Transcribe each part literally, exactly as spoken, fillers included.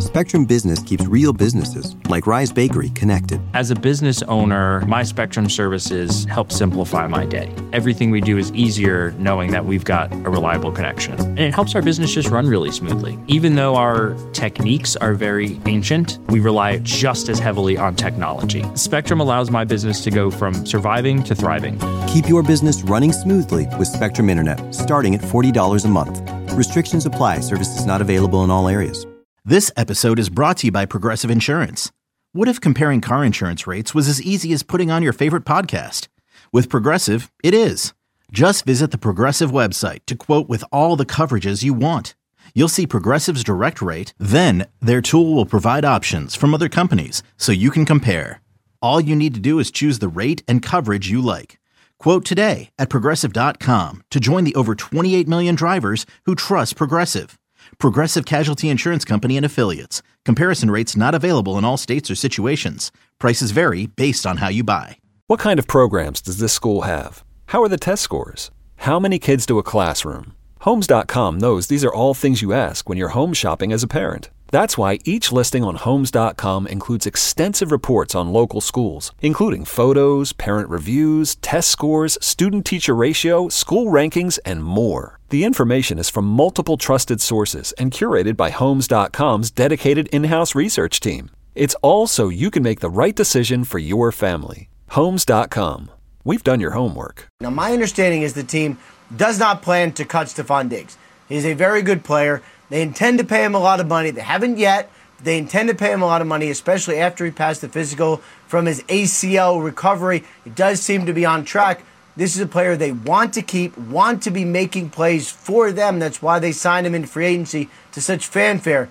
Spectrum Business keeps real businesses, like Rise Bakery, connected. As a business owner, my Spectrum services help simplify my day. Everything we do is easier knowing that we've got a reliable connection. And it helps our business just run really smoothly. Even though our techniques are very ancient, we rely just as heavily on technology. Spectrum allows my business to go from surviving to thriving. Keep your business running smoothly with Spectrum Internet, starting at forty dollars a month. Restrictions apply. Services not available in all areas. This episode is brought to you by Progressive Insurance. What if comparing car insurance rates was as easy as putting on your favorite podcast? With Progressive, it is. Just visit the Progressive website to quote with all the coverages you want. You'll see Progressive's direct rate, then their tool will provide options from other companies so you can compare. All you need to do is choose the rate and coverage you like. Quote today at Progressive dot com to join the over twenty-eight million drivers who trust Progressive. Progressive Casualty Insurance Company and Affiliates. Comparison rates not available in all states or situations. Prices vary based on how you buy. What kind of programs does this school have? How are the test scores? How many kids do a classroom? Homes dot com knows these are all things you ask when you're home shopping as a parent. That's why each listing on Homes dot com includes extensive reports on local schools, including photos, parent reviews, test scores, student-teacher ratio, school rankings, and more. The information is from multiple trusted sources and curated by Homes dot com's dedicated in-house research team. It's all so you can make the right decision for your family. Homes dot com. We've done your homework. Now, my understanding is the team does not plan to cut Stefon Diggs. He's a very good player. They intend to pay him a lot of money. They haven't yet. They intend to pay him a lot of money, especially after he passed the physical from his A C L recovery. It does seem to be on track. This is a player they want to keep, want to be making plays for them. That's why they signed him in free agency to such fanfare.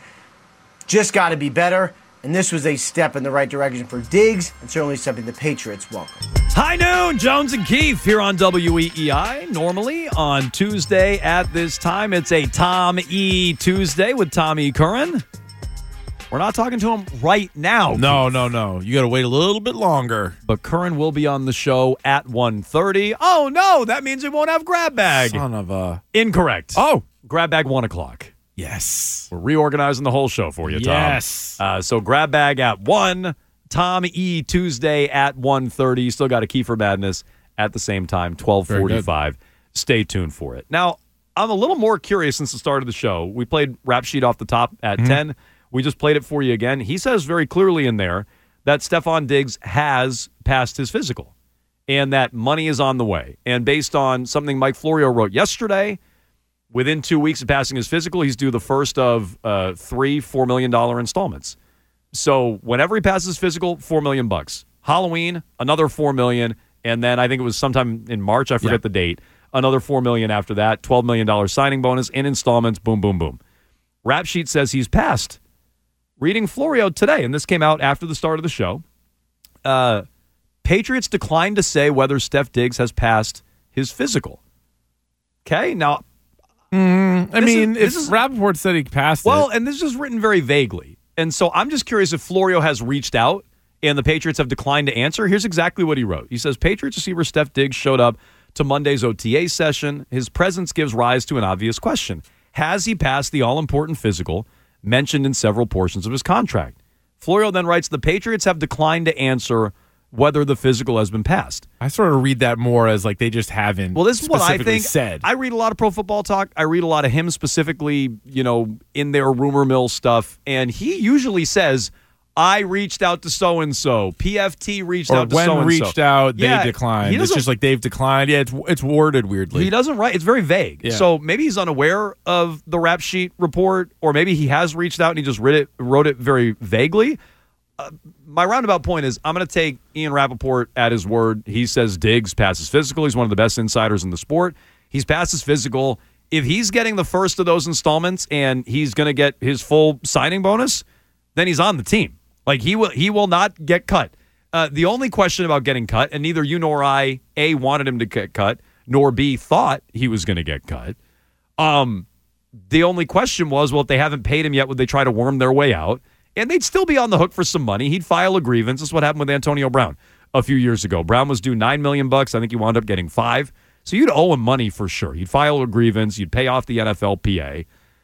Just got to be better. And this was a step in the right direction for Diggs, and certainly something the Patriots welcome. High noon, Jones and Keefe here on W E E I. Normally on Tuesday at this time, it's a Tom E. Tuesday with Tom E. Curran. We're not talking to him right now. No, Keith. no, no. You got to wait a little bit longer. But Curran will be on the show at one thirty. Oh, no, that means we won't have Grab Bag. Son of a... Incorrect. Oh. Grab Bag one o'clock. Yes. We're reorganizing the whole show for you, Tom. Yes. Uh, so Grab Bag at one. Tom E. Tuesday at one thirty. Still got a Kiefer Madness at the same time, twelve forty-five. Stay tuned for it. Now, I'm a little more curious since the start of the show. We played Rap Sheet off the top at mm-hmm. ten. We just played it for you again. He says very clearly in there that Stefon Diggs has passed his physical and that money is on the way. And based on something Mike Florio wrote yesterday, within two weeks of passing his physical, he's due the first of uh, three four million dollars installments. So whenever he passes physical, four million bucks. Halloween, another four million, and then I think it was sometime in March, I forget yeah. the date, another four million after that, twelve million dollars signing bonus in installments, boom, boom, boom. Rap Sheet says he's passed. Reading Florio today, and this came out after the start of the show, uh, Patriots declined to say whether Steph Diggs has passed his physical. Okay, now... Mm, I mean, is, if is, Rappaport said he passed well, it... Well, and this is written very vaguely. And so I'm just curious if Florio has reached out and the Patriots have declined to answer. Here's exactly what he wrote. He says, Patriots receiver Steph Diggs showed up to Monday's O T A session. His presence gives rise to an obvious question. Has he passed the all-important physical mentioned in several portions of his contract? Florio then writes, the Patriots have declined to answer whether the physical has been passed. I sort of read that more as like they just haven't. Well, this is what I think. Said. I read a lot of Pro Football Talk. I read a lot of him specifically, you know, in their rumor mill stuff. And he usually says, I reached out to so-and-so. P F T reached or out to when so-and-so. reached out, they yeah, declined. It's just like they've declined. Yeah, it's it's worded weirdly. He doesn't write. It's very vague. Yeah. So maybe he's unaware of the Rap Sheet report, or maybe he has reached out and he just read it, wrote it very vaguely. Uh, my roundabout point is I'm going to take Ian Rappaport at his word. He says Diggs passes physical. He's one of the best insiders in the sport. He's passed his physical. If he's getting the first of those installments and he's going to get his full signing bonus, then he's on the team. Like, he will he will not get cut. Uh, the only question about getting cut, and neither you nor I, A, wanted him to get cut, nor B, thought he was going to get cut. Um, the only question was, well, if they haven't paid him yet, would they try to worm their way out? And they'd still be on the hook for some money. He'd file a grievance. That's what happened with Antonio Brown a few years ago. Brown was due nine million bucks. I think he wound up getting five. So you'd owe him money for sure. You'd file a grievance. You'd pay off the N F L P A.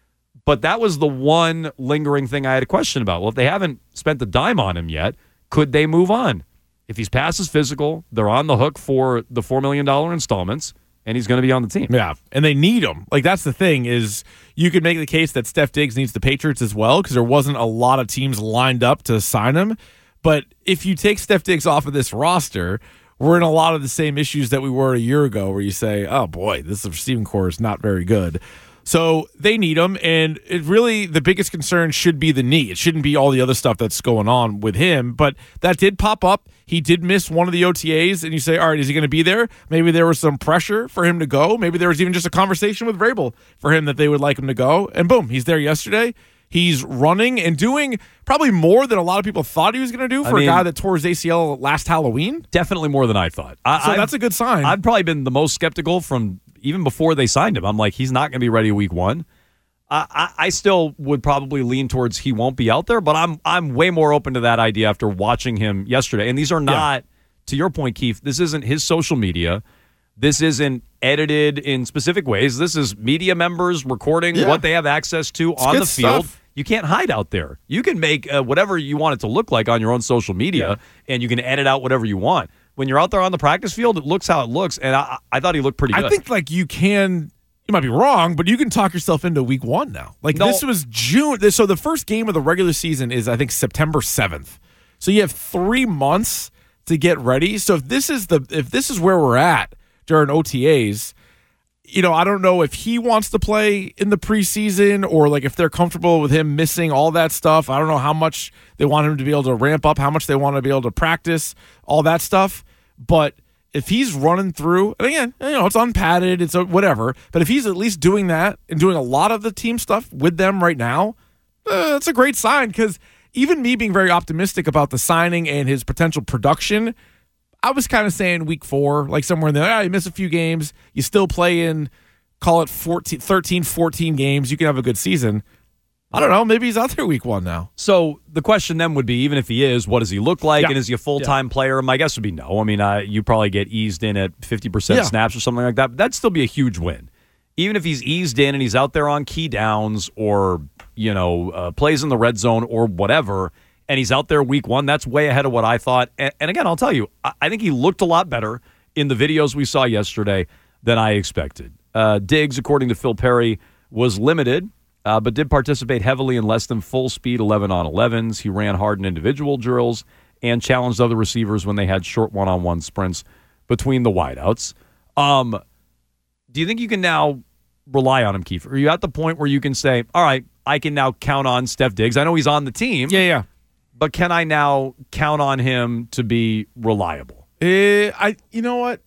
But that was the one lingering thing I had a question about. Well, if they haven't spent the dime on him yet, could they move on? If he's past his physical, they're on the hook for the four million dollars installments, and he's going to be on the team. Yeah, and they need him. Like, that's the thing is you could make the case that Steph Diggs needs the Patriots as well because there wasn't a lot of teams lined up to sign him. But if you take Steph Diggs off of this roster, we're in a lot of the same issues that we were a year ago where you say, oh, boy, this receiving core is not very good. So they need him, and it really the biggest concern should be the knee. It shouldn't be all the other stuff that's going on with him, but that did pop up. He did miss one of the O T As, and you say, all right, is he going to be there? Maybe there was some pressure for him to go. Maybe there was even just a conversation with Vrabel for him that they would like him to go, and boom, he's there yesterday. He's running and doing probably more than a lot of people thought he was going to do for I mean, a guy that tore his A C L last Halloween. Definitely more than I thought. I, so I've, that's a good sign. I've probably been the most skeptical from even before they signed him. I'm like, he's not going to be ready week one. Uh, I, I still would probably lean towards he won't be out there, but I'm I'm way more open to that idea after watching him yesterday. And these are not, yeah. to your point, Keith, this isn't his social media. This isn't edited in specific ways. This is media members recording yeah. what they have access to it's on the field. Stuff. You can't hide out there. You can make uh, whatever you want it to look like on your own social media, yeah. and you can edit out whatever you want. When you're out there on the practice field, it looks how it looks, and I, I thought he looked pretty good. I think like you can... You might be wrong, but you can talk yourself into week one now. Like no. This was June. So the first game of the regular season is, I think, September seventh. So you have three months to get ready. So if this is the if this is where we're at during O T As, you know, I don't know if he wants to play in the preseason or like if they're comfortable with him missing all that stuff. I don't know how much they want him to be able to ramp up, how much they want to be able to practice, all that stuff. But if he's running through, and again, you know, it's unpadded, it's whatever, but if he's at least doing that and doing a lot of the team stuff with them right now, uh, that's a great sign because even me being very optimistic about the signing and his potential production, I was kind of saying week four, like somewhere in there, ah, you miss a few games, you still play in, call it fourteen, thirteen, fourteen games, you can have a good season. I don't know. Maybe he's out there week one now. So the question then would be, even if he is, what does he look like? Yeah. And is he a full-time yeah. player? My guess would be no. I mean, uh, you probably get eased in at fifty percent yeah. snaps or something like that. But that'd still be a huge win. Even if he's eased in and he's out there on key downs or, you know, uh, plays in the red zone or whatever, and he's out there week one, that's way ahead of what I thought. And, and again, I'll tell you, I, I think he looked a lot better in the videos we saw yesterday than I expected. Uh, Diggs, according to Phil Perry, was limited, Uh, but did participate heavily in less than full-speed eleven on elevens. He ran hard in individual drills and challenged other receivers when they had short one-on-one sprints between the wideouts. Um, do you think you can now rely on him, Keith? Are you at the point where you can say, all right, I can now count on Steph Diggs? I know he's on the team. Yeah, yeah. But can I now count on him to be reliable? Uh, I, you know what?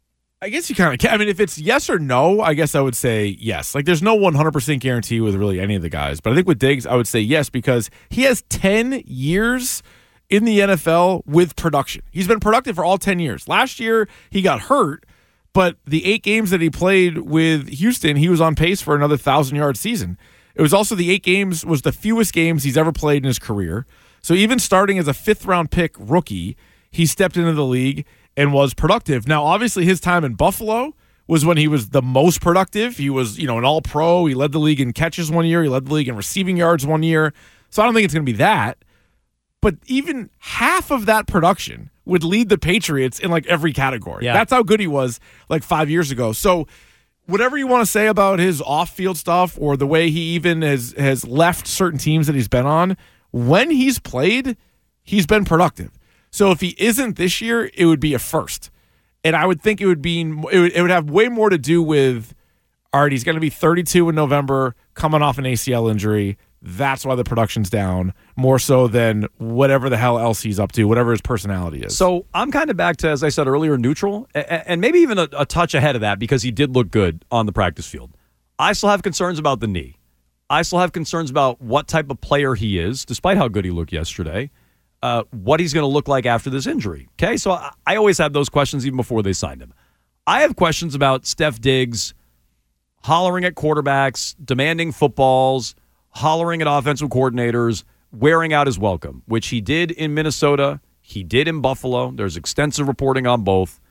I guess you kind of can. I mean, if it's yes or no, I guess I would say yes. Like, there's no one hundred percent guarantee with really any of the guys. But I think with Diggs, I would say yes because he has ten years in the N F L with production. He's been productive for all ten years. Last year, he got hurt, but the eight games that he played with Houston, he was on pace for another one thousand-yard season. It was also the eight games was the fewest games he's ever played in his career. So even starting as a fifth-round pick rookie, he stepped into the league and was productive. Now, obviously, his time in Buffalo was when he was the most productive. He was, you know, an all-pro. He led the league in catches one year. He led the league in receiving yards one year. So I don't think it's going to be that. But even half of that production would lead the Patriots in, like, every category. Yeah. That's how good he was, like, five years ago. So whatever you want to say about his off-field stuff or the way he even has, has left certain teams that he's been on, when he's played, he's been productive. So if he isn't this year, it would be a first. And I would think it would be it would, it would have way more to do with, all right, he's going to be thirty-two in November, coming off an A C L injury. That's why the production's down, more so than whatever the hell else he's up to, whatever his personality is. So I'm kind of back to, as I said earlier, neutral, and maybe even a, a touch ahead of that because he did look good on the practice field. I still have concerns about the knee. I still have concerns about what type of player he is, despite how good he looked yesterday. Uh, what he's going to look like after this injury. Okay, so I, I always have those questions even before they signed him. I have questions about Steph Diggs hollering at quarterbacks, demanding footballs, hollering at offensive coordinators, wearing out his welcome, which he did in Minnesota. He did in Buffalo. There's extensive reporting on both.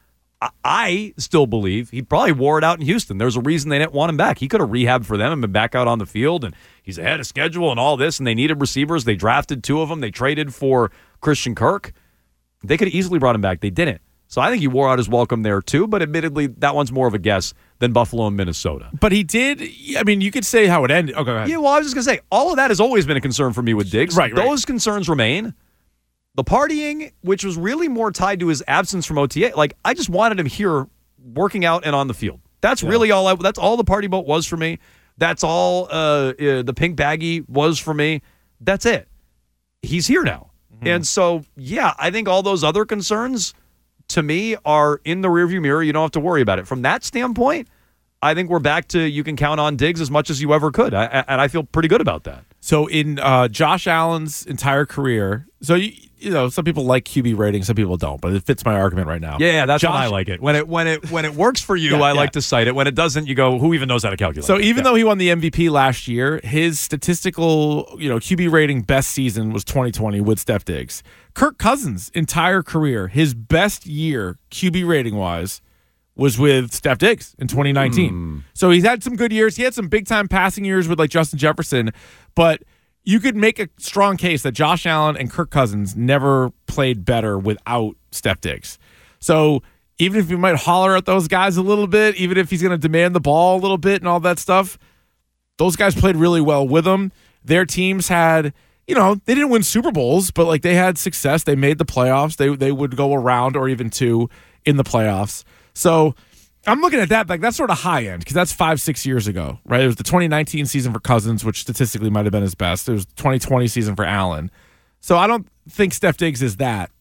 I, I still believe he probably wore it out in Houston. There's a reason they didn't want him back. He could have rehabbed for them and been back out on the field, and he's ahead of schedule and all this, and they needed receivers. They drafted two of them. They traded for Christian Kirk. They could have easily brought him back. They didn't. So I think he wore out his welcome there too, but admittedly, that one's more of a guess than Buffalo and Minnesota. But he did, I mean, you could say how it ended. Okay, go ahead. Yeah, well, I was just going to say, all of that has always been a concern for me with Diggs. Right, right. Those concerns remain. The partying, which was really more tied to his absence from O T A, like, I just wanted him here working out and on the field. That's yeah. really all I, that's all the party boat was for me. That's all uh, uh, the pink baggie was for me. That's it. He's here now. Mm-hmm. And so, yeah, I think all those other concerns, to me, are in the rearview mirror. You don't have to worry about it. From that standpoint, I think we're back to you can count on Diggs as much as you ever could. I, and I feel pretty good about that. So in uh, Josh Allen's entire career, so you, you know, some people like Q B rating, some people don't, but it fits my argument right now. Yeah, yeah that's Josh, when I like it. When it when it when it works for you, yeah, I yeah. like to cite it. When it doesn't, you go, who even knows how to calculate? So it? even yeah. though he won the M V P last year, his statistical, you know, Q B rating best season was twenty twenty with Steph Diggs. Kirk Cousins' entire career, his best year Q B rating wise, was with Steph Diggs in twenty nineteen. Mm. So he's had some good years. He had some big time passing years with like Justin Jefferson, but you could make a strong case that Josh Allen and Kirk Cousins never played better without Steph Diggs. So even if you might holler at those guys a little bit, even if he's going to demand the ball a little bit and all that stuff, those guys played really well with him. Their teams had, you know, they didn't win Super Bowls, but like they had success. They made the playoffs. They they would go around or even two in the playoffs. So I'm looking at that, like that's sort of high end because that's five, six years ago, right? It was the twenty nineteen season for Cousins, which statistically might have been his best. It was the twenty twenty season for Allen. So I don't think Steph Diggs is that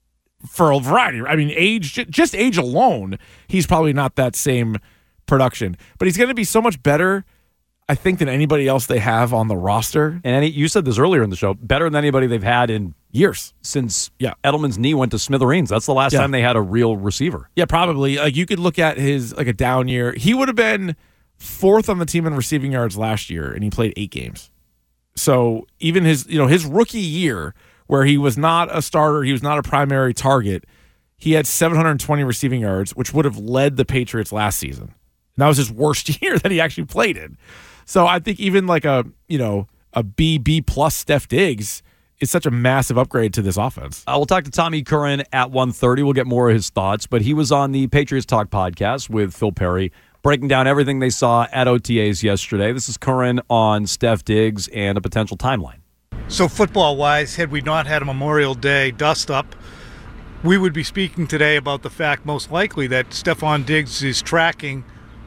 for a variety. I mean, age, just age alone, he's probably not that same production. But he's going to be so much better, I think, than anybody else they have on the roster. And any, you said this earlier in the show, better than anybody they've had in years since yeah. Edelman's knee went to smithereens. That's the last yeah. time they had a real receiver. Yeah, probably. Like you could look at his like a down year. He would have been fourth on the team in receiving yards last year, and he played eight games. So even his, you know, his rookie year, where he was not a starter, he was not a primary target, he had seven hundred twenty receiving yards, which would have led the Patriots last season. And that was his worst year that he actually played in. So I think even like a, you know, a B, B plus Steph Diggs is such a massive upgrade to this offense. Uh, we'll talk to Tommy Curran at one thirty. We'll get more of his thoughts, but he was on the Patriots Talk podcast with Phil Perry, breaking down everything they saw at O T As yesterday. This is Curran on Steph Diggs and a potential timeline. So football-wise, had we not had a Memorial Day dust-up, we would be speaking today about the fact most likely that Stephon Diggs is tracking,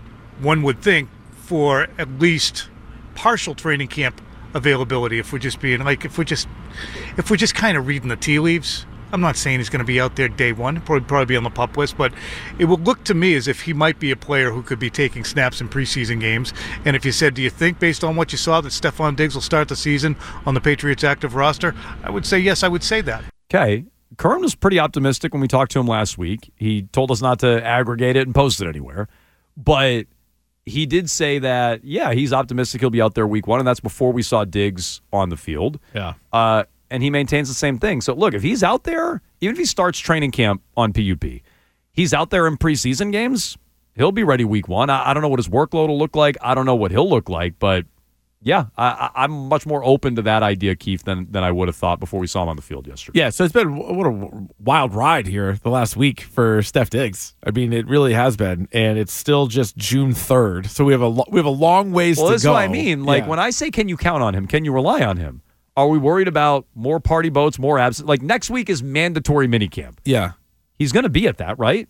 one would think, for at least partial training camp availability. If we're just being like, if we're just, if we're just kind of reading the tea leaves. I'm not saying he's going to be out there day one. He'll probably, probably be on the PUP list, but it would look to me as if he might be a player who could be taking snaps in preseason games. And if you said, do you think, based on what you saw, that Stephon Diggs will start the season on the Patriots active roster? I would say yes, I would say that. Okay. Curran was pretty optimistic when we talked to him last week. He told us not to aggregate it and post it anywhere. But he did say that, yeah, he's optimistic he'll be out there week one, and that's before we saw Diggs on the field. Yeah. Uh, and he maintains the same thing. So, look, if he's out there, even if he starts training camp on P U P, he's out there in preseason games, he'll be ready week one. I, I don't know what his workload will look like. I don't know what he'll look like. But, yeah, I, I'm much more open to that idea, Keith, than, than I would have thought before we saw him on the field yesterday. Yeah, so it's been what a wild ride here the last week for Steph Diggs. I mean, it really has been, and it's still just June third. So we have a lo- we have a long ways well, to go. Well, this is what I mean. Like, yeah. when I say, can you count on him? Can you rely on him? Are we worried about more party boats, more absent? Like, next week is mandatory minicamp. Yeah. He's going to be at that, right?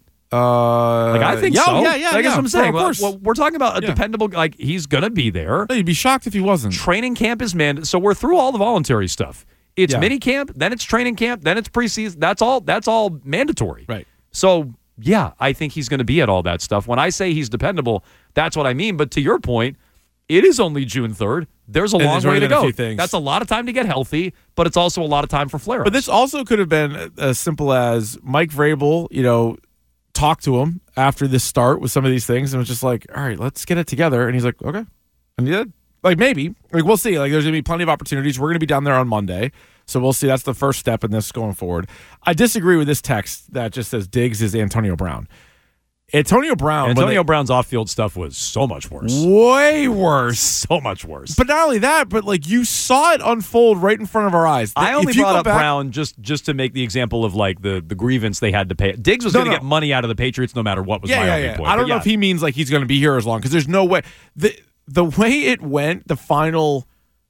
Uh, like, I think yeah, so. Yeah, yeah, I guess yeah. what I'm saying. Well, well, we're talking about a yeah. dependable, like, he's going to be there. No, you'd be shocked if he wasn't. Training camp is mandatory. So we're through all the voluntary stuff. It's yeah. minicamp, then it's training camp, then it's preseason. That's all, that's all mandatory. Right. So, yeah, I think he's going to be at all that stuff. When I say he's dependable, that's what I mean. But to your point, it is only June third. There's a and long there's way to go. Things. That's a lot of time to get healthy, but it's also a lot of time for flare-ups. But this also could have been as simple as Mike Vrabel, you know, talked to him after this start with some of these things and was just like, all right, let's get it together. And he's like, okay. And he did. Like, maybe. Like, we'll see. Like, there's going to be plenty of opportunities. We're going to be down there on Monday. So we'll see. That's the first step in this going forward. I disagree with this text that just says Diggs is Antonio Brown. Antonio Brown. Antonio they, Brown's off-field stuff was so much worse. Way worse. So much worse. But not only that, but like you saw it unfold right in front of our eyes. I only if you brought go up back, Brown just, just to make the example of like the, the grievance they had to pay. Diggs was No, going to no. get money out of the Patriots no matter what was Yeah, my yeah, only yeah. point. I don't But know yeah. if he means like he's going to be here as long because there's no way. The the way it went, the final,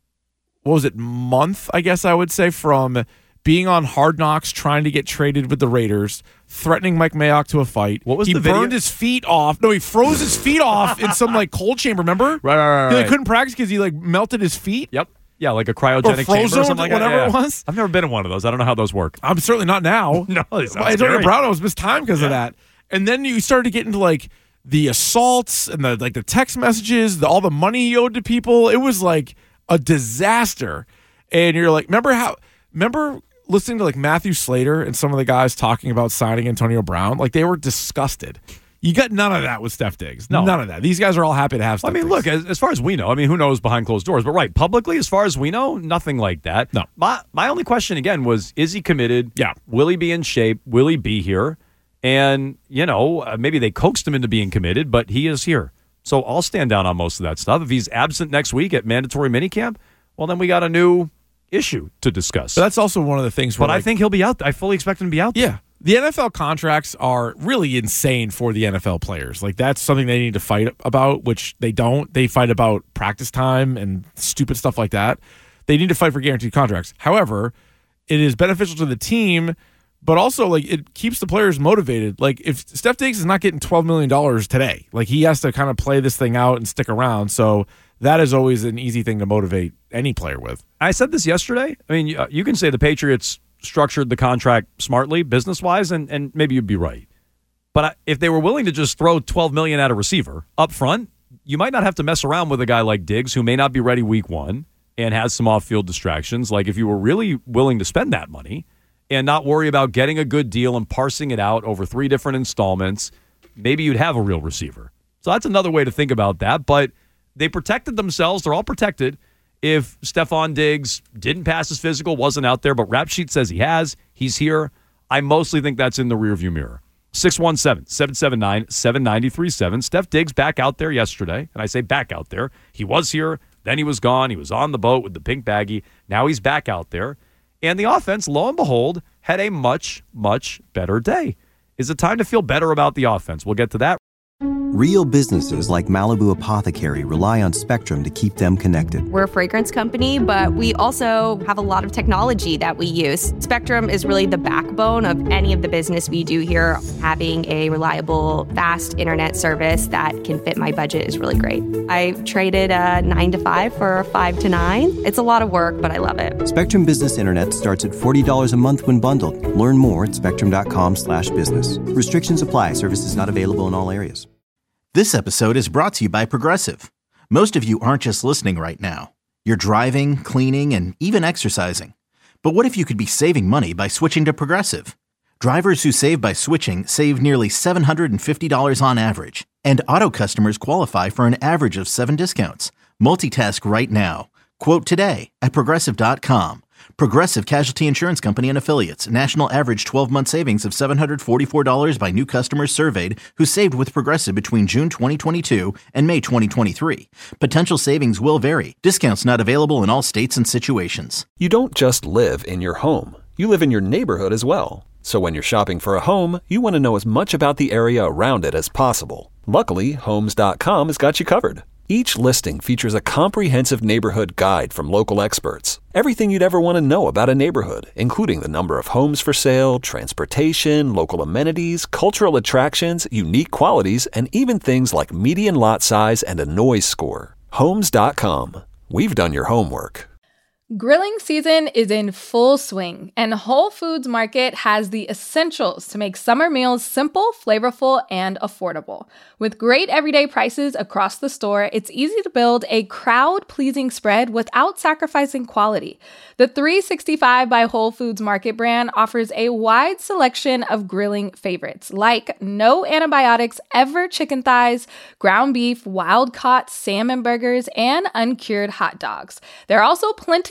what was it, month, I guess I would say, from being on Hard Knocks, trying to get traded with the Raiders, threatening Mike Mayock to a fight. What was he the video? burned his feet off. No, he froze his feet off in some like cold chamber. Remember? Right, right, right. He like, right. couldn't practice because he like melted his feet. Yep. Yeah, like a cryogenic Or chamber or frozen, something like whatever that. Yeah. it was. I've never been in one of those. I don't know how those work. I'm certainly not now. No, it sounds Antonio scary. Brown was missed time because of that. And then you started to get into like the assaults and the like the text messages, the, all the money he owed to people. It was like a disaster. And you're like, remember how? Remember listening to like Matthew Slater and some of the guys talking about signing Antonio Brown? Like they were disgusted. You got none of that with Steph Diggs. No. None of that. These guys are all happy to have Steph I mean, Diggs. look, as, as far as we know, I mean, who knows behind closed doors? But right, publicly, as far as we know, nothing like that. No. My my only question again was: is he committed? Yeah. Will he be in shape? Will he be here? And you know, uh, maybe they coaxed him into being committed, but he is here. So I'll stand down on most of that stuff. If he's absent next week at mandatory minicamp, well, then we got a new issue to discuss. But that's also one of the things. Where, but I like, think he'll be out. I fully expect him to be out there. Yeah. The N F L contracts are really insane for the N F L players. Like, that's something they need to fight about, which they don't. They fight about practice time and stupid stuff like that. They need to fight for guaranteed contracts. However, it is beneficial to the team, but also, like, it keeps the players motivated. Like, if Steph Diggs is not getting twelve million dollars today, like, he has to kind of play this thing out and stick around. So that is always an easy thing to motivate any player with. I said this yesterday. I mean, you, you can say the Patriots structured the contract smartly, business-wise, and, and maybe you'd be right. But I, if they were willing to just throw twelve million dollars at a receiver up front, you might not have to mess around with a guy like Diggs who may not be ready week one and has some off-field distractions. Like if you were really willing to spend that money and not worry about getting a good deal and parsing it out over three different installments, maybe you'd have a real receiver. So that's another way to think about that. But they protected themselves. They're all protected. If Stephon Diggs didn't pass his physical, wasn't out there, but Rap Sheet says he has, he's here, I mostly think that's in the rearview mirror. six one seven, seven seven nine, seven nine three seven. Steph Diggs back out there yesterday, and I say back out there. He was here, then he was gone. He was on the boat with the pink baggie. Now he's back out there. And the offense, lo and behold, had a much, much better day. Is it time to feel better about the offense? We'll get to that. Real businesses like Malibu Apothecary rely on Spectrum to keep them connected. We're a fragrance company, but we also have a lot of technology that we use. Spectrum is really the backbone of any of the business we do here. Having a reliable, fast internet service that can fit my budget is really great. I traded a nine to five for a five to nine. It's a lot of work, but I love it. Spectrum Business Internet starts at forty dollars a month when bundled. Learn more at spectrum.com slash business. Restrictions apply. Services not available in all areas. This episode is brought to you by Progressive. Most of you aren't just listening right now. You're driving, cleaning, and even exercising. But what if you could be saving money by switching to Progressive? Drivers who save by switching save nearly seven hundred fifty dollars on average. And auto customers qualify for an average of seven discounts. Multitask right now. Quote today at Progressive dot com. Progressive Casualty Insurance Company and Affiliates. National average twelve-month savings of seven hundred forty-four dollars by new customers surveyed who saved with Progressive between June twenty twenty-two and May twenty twenty-three. Potential savings will vary. Discounts not available in all states and situations. You don't just live in your home. You live in your neighborhood as well. So when you're shopping for a home, you want to know as much about the area around it as possible. Luckily, Homes dot com has got you covered. Each listing features a comprehensive neighborhood guide from local experts. Everything you'd ever want to know about a neighborhood, including the number of homes for sale, transportation, local amenities, cultural attractions, unique qualities, and even things like median lot size and a noise score. Homes dot com. We've done your homework. Grilling season is in full swing, and Whole Foods Market has the essentials to make summer meals simple, flavorful, and affordable. With great everyday prices across the store, it's easy to build a crowd-pleasing spread without sacrificing quality. The three sixty-five by Whole Foods Market brand offers a wide selection of grilling favorites, like no antibiotics ever chicken thighs, ground beef, wild-caught salmon burgers, and uncured hot dogs. There are also plenty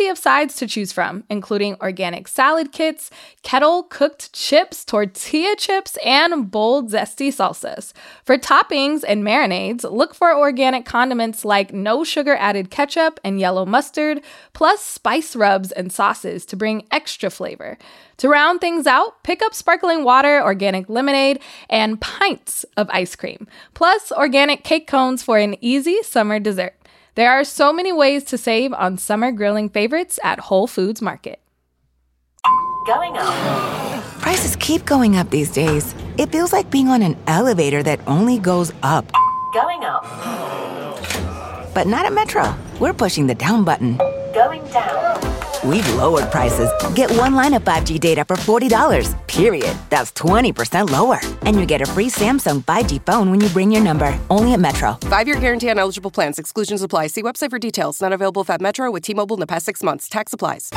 variety of sides to choose from, including organic salad kits, kettle-cooked chips, tortilla chips, and bold, zesty salsas. For toppings and marinades, look for organic condiments like no-sugar-added ketchup and yellow mustard, plus spice rubs and sauces to bring extra flavor. To round things out, pick up sparkling water, organic lemonade, and pints of ice cream, plus organic cake cones for an easy summer dessert. There are so many ways to save on summer grilling favorites at Whole Foods Market. Going up. Prices keep going up these days. It feels like being on an elevator that only goes up. Going up. But not at Metro. We're pushing the down button. Going down. We've lowered prices. Get one line of five G data for forty dollars, period. That's twenty percent lower. And you get a free Samsung five G phone when you bring your number. Only at Metro. Five-year guarantee on eligible plans. Exclusions apply. See website for details. Not available at Metro with T-Mobile in the past six months. Tax applies.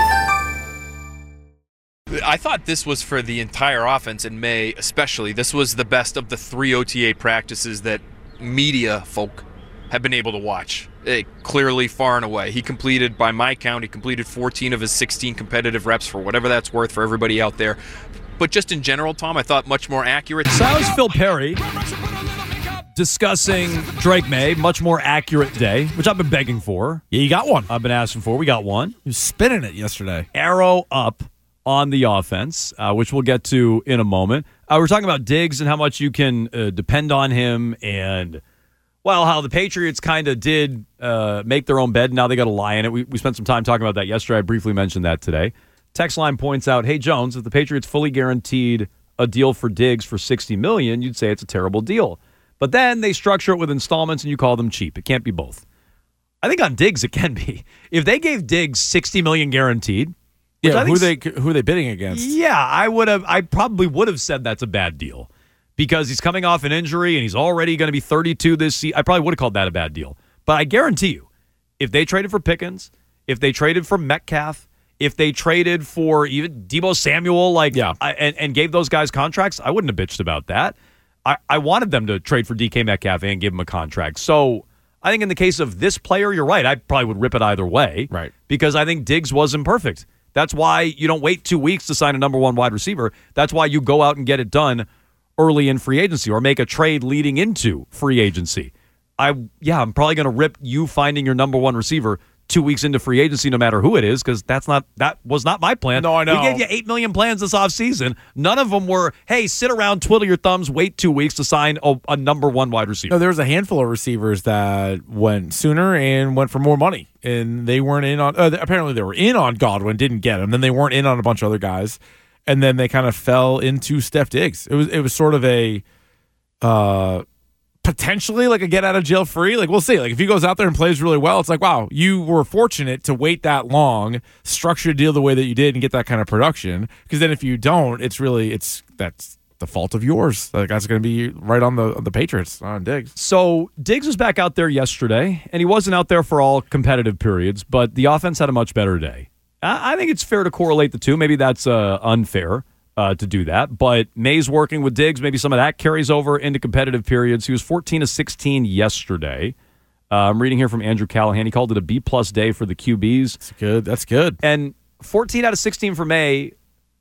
I thought this was for the entire offense in May, especially. This was the best of the three O T A practices that media folk have been able to watch. It, clearly, far and away. He completed, by my count, he completed fourteen of his sixteen competitive reps, for whatever that's worth for everybody out there. But just in general, Tom, I thought much more accurate. So that was Phil Perry discussing Drake May, much more accurate day, which I've been begging for. Yeah, you got one. I've been asking for. We got one. He was spinning it yesterday. Arrow up on the offense, uh, which we'll get to in a moment. Uh, we're talking about Diggs and how much you can uh, depend on him, and well, how the Patriots kind of did uh, make their own bed, and now they got to lie in it. We, we spent some time talking about that yesterday. I briefly mentioned that today. Text line points out, hey, Jones, if the Patriots fully guaranteed a deal for Diggs for sixty million dollars, you'd say it's a terrible deal. But then they structure it with installments, and you call them cheap. It can't be both. I think on Diggs, it can be. If they gave Diggs sixty million dollars guaranteed, yeah, who they who are they bidding against? Yeah, I would have. I probably would have said that's a bad deal. Because he's coming off an injury and he's already going to be thirty-two this season. I probably would have called that a bad deal. But I guarantee you, if they traded for Pickens, if they traded for Metcalf, if they traded for even Deebo Samuel, like, yeah. I, and, and gave those guys contracts, I wouldn't have bitched about that. I, I wanted them to trade for D K Metcalf and give him a contract. So I think in the case of this player, you're right. I probably would rip it either way. Right. Because I think Diggs wasn't perfect. That's why you don't wait two weeks to sign a number one wide receiver. That's why you go out and get it done early in free agency or make a trade leading into free agency. I yeah, I'm probably going to rip you finding your number one receiver two weeks into free agency, no matter who it is, because that's not that was not my plan. No, I know. We gave you eight million plans this offseason. None of them were, hey, sit around, twiddle your thumbs, wait two weeks to sign a, a number one wide receiver. No, there was a handful of receivers that went sooner and went for more money, and they weren't in on. Uh, apparently, they were in on Godwin, didn't get him. Then they weren't in on a bunch of other guys. And then they kind of fell into Steph Diggs. It was it was sort of a uh, potentially like a get out of jail free. Like, we'll see. Like, if he goes out there and plays really well, it's like, wow, you were fortunate to wait that long, structure a deal the way that you did, and get that kind of production. Because then if you don't, it's really it's that's the fault of yours. Like, that's going to be right on the on the Patriots on Diggs. So Diggs was back out there yesterday, and he wasn't out there for all competitive periods, but the offense had a much better day. I think it's fair to correlate the two. Maybe that's uh, unfair uh, to do that. But May's working with Diggs. Maybe some of that carries over into competitive periods. He was fourteen of sixteen yesterday. Uh, I'm reading here from Andrew Callahan. He called it a B-plus day for the Q Bs. That's good. That's good. And fourteen out of sixteen for May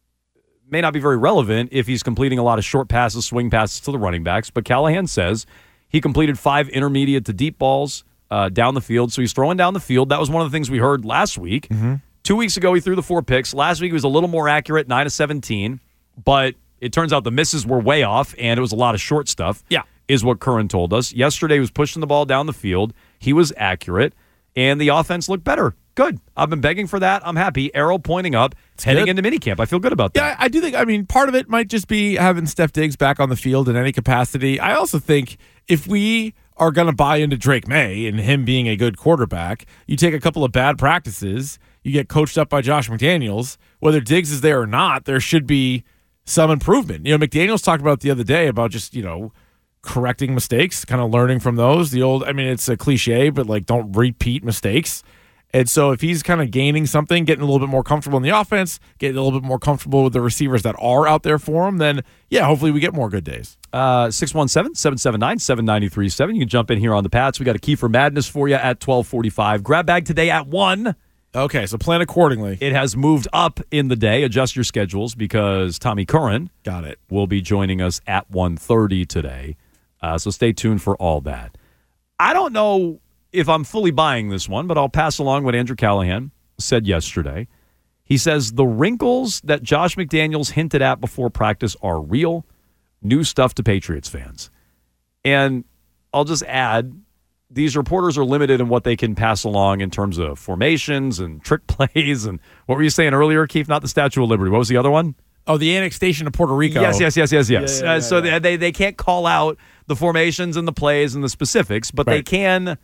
may not be very relevant if he's completing a lot of short passes, swing passes to the running backs. But Callahan says he completed five intermediate to deep balls uh, down the field. So he's throwing down the field. That was one of the things we heard last week. Mm-hmm. Two weeks ago, he threw the four picks. Last week, he was a little more accurate, nine of seventeen. But it turns out the misses were way off, and it was a lot of short stuff, yeah, is what Curran told us. Yesterday, he was pushing the ball down the field. He was accurate, and the offense looked better. Good. I've been begging for that. I'm happy. Arrow pointing up, it's heading good. Into minicamp. I feel good about that. Yeah, I do think, I mean, part of it might just be having Steph Diggs back on the field in any capacity. I also think if we are going to buy into Drake May and him being a good quarterback, you take a couple of bad practices, you get coached up by Josh McDaniels. Whether Diggs is there or not, there should be some improvement. You know, McDaniels talked about it the other day about just, you know, correcting mistakes, kind of learning from those. The old, I mean, it's a cliche, but like, don't repeat mistakes. And so if he's kind of gaining something, getting a little bit more comfortable in the offense, getting a little bit more comfortable with the receivers that are out there for him, then, yeah, hopefully we get more good days. Uh, six one seven, seven seven nine, seven nine three seven. You can jump in here on the Pats. We got a Key for Madness for you at twelve forty-five. Grab bag today at one. Okay, so plan accordingly. It has moved up in the day. Adjust your schedules because Tommy Curran got it. will be joining us at one thirty today. Uh, so stay tuned for all that. I don't know if I'm fully buying this one, but I'll pass along what Andrew Callahan said yesterday. He says the wrinkles that Josh McDaniels hinted at before practice are real, new stuff to Patriots fans. And I'll just add, these reporters are limited in what they can pass along in terms of formations and trick plays. And what were you saying earlier, Keith? Not the Statue of Liberty. What was the other one? Oh, the annexation of Puerto Rico. Yes, yes, yes, yes, yes. Yeah, yeah, uh, yeah, so yeah. They, they they can't call out the formations and the plays and the specifics, but Right. they can uh,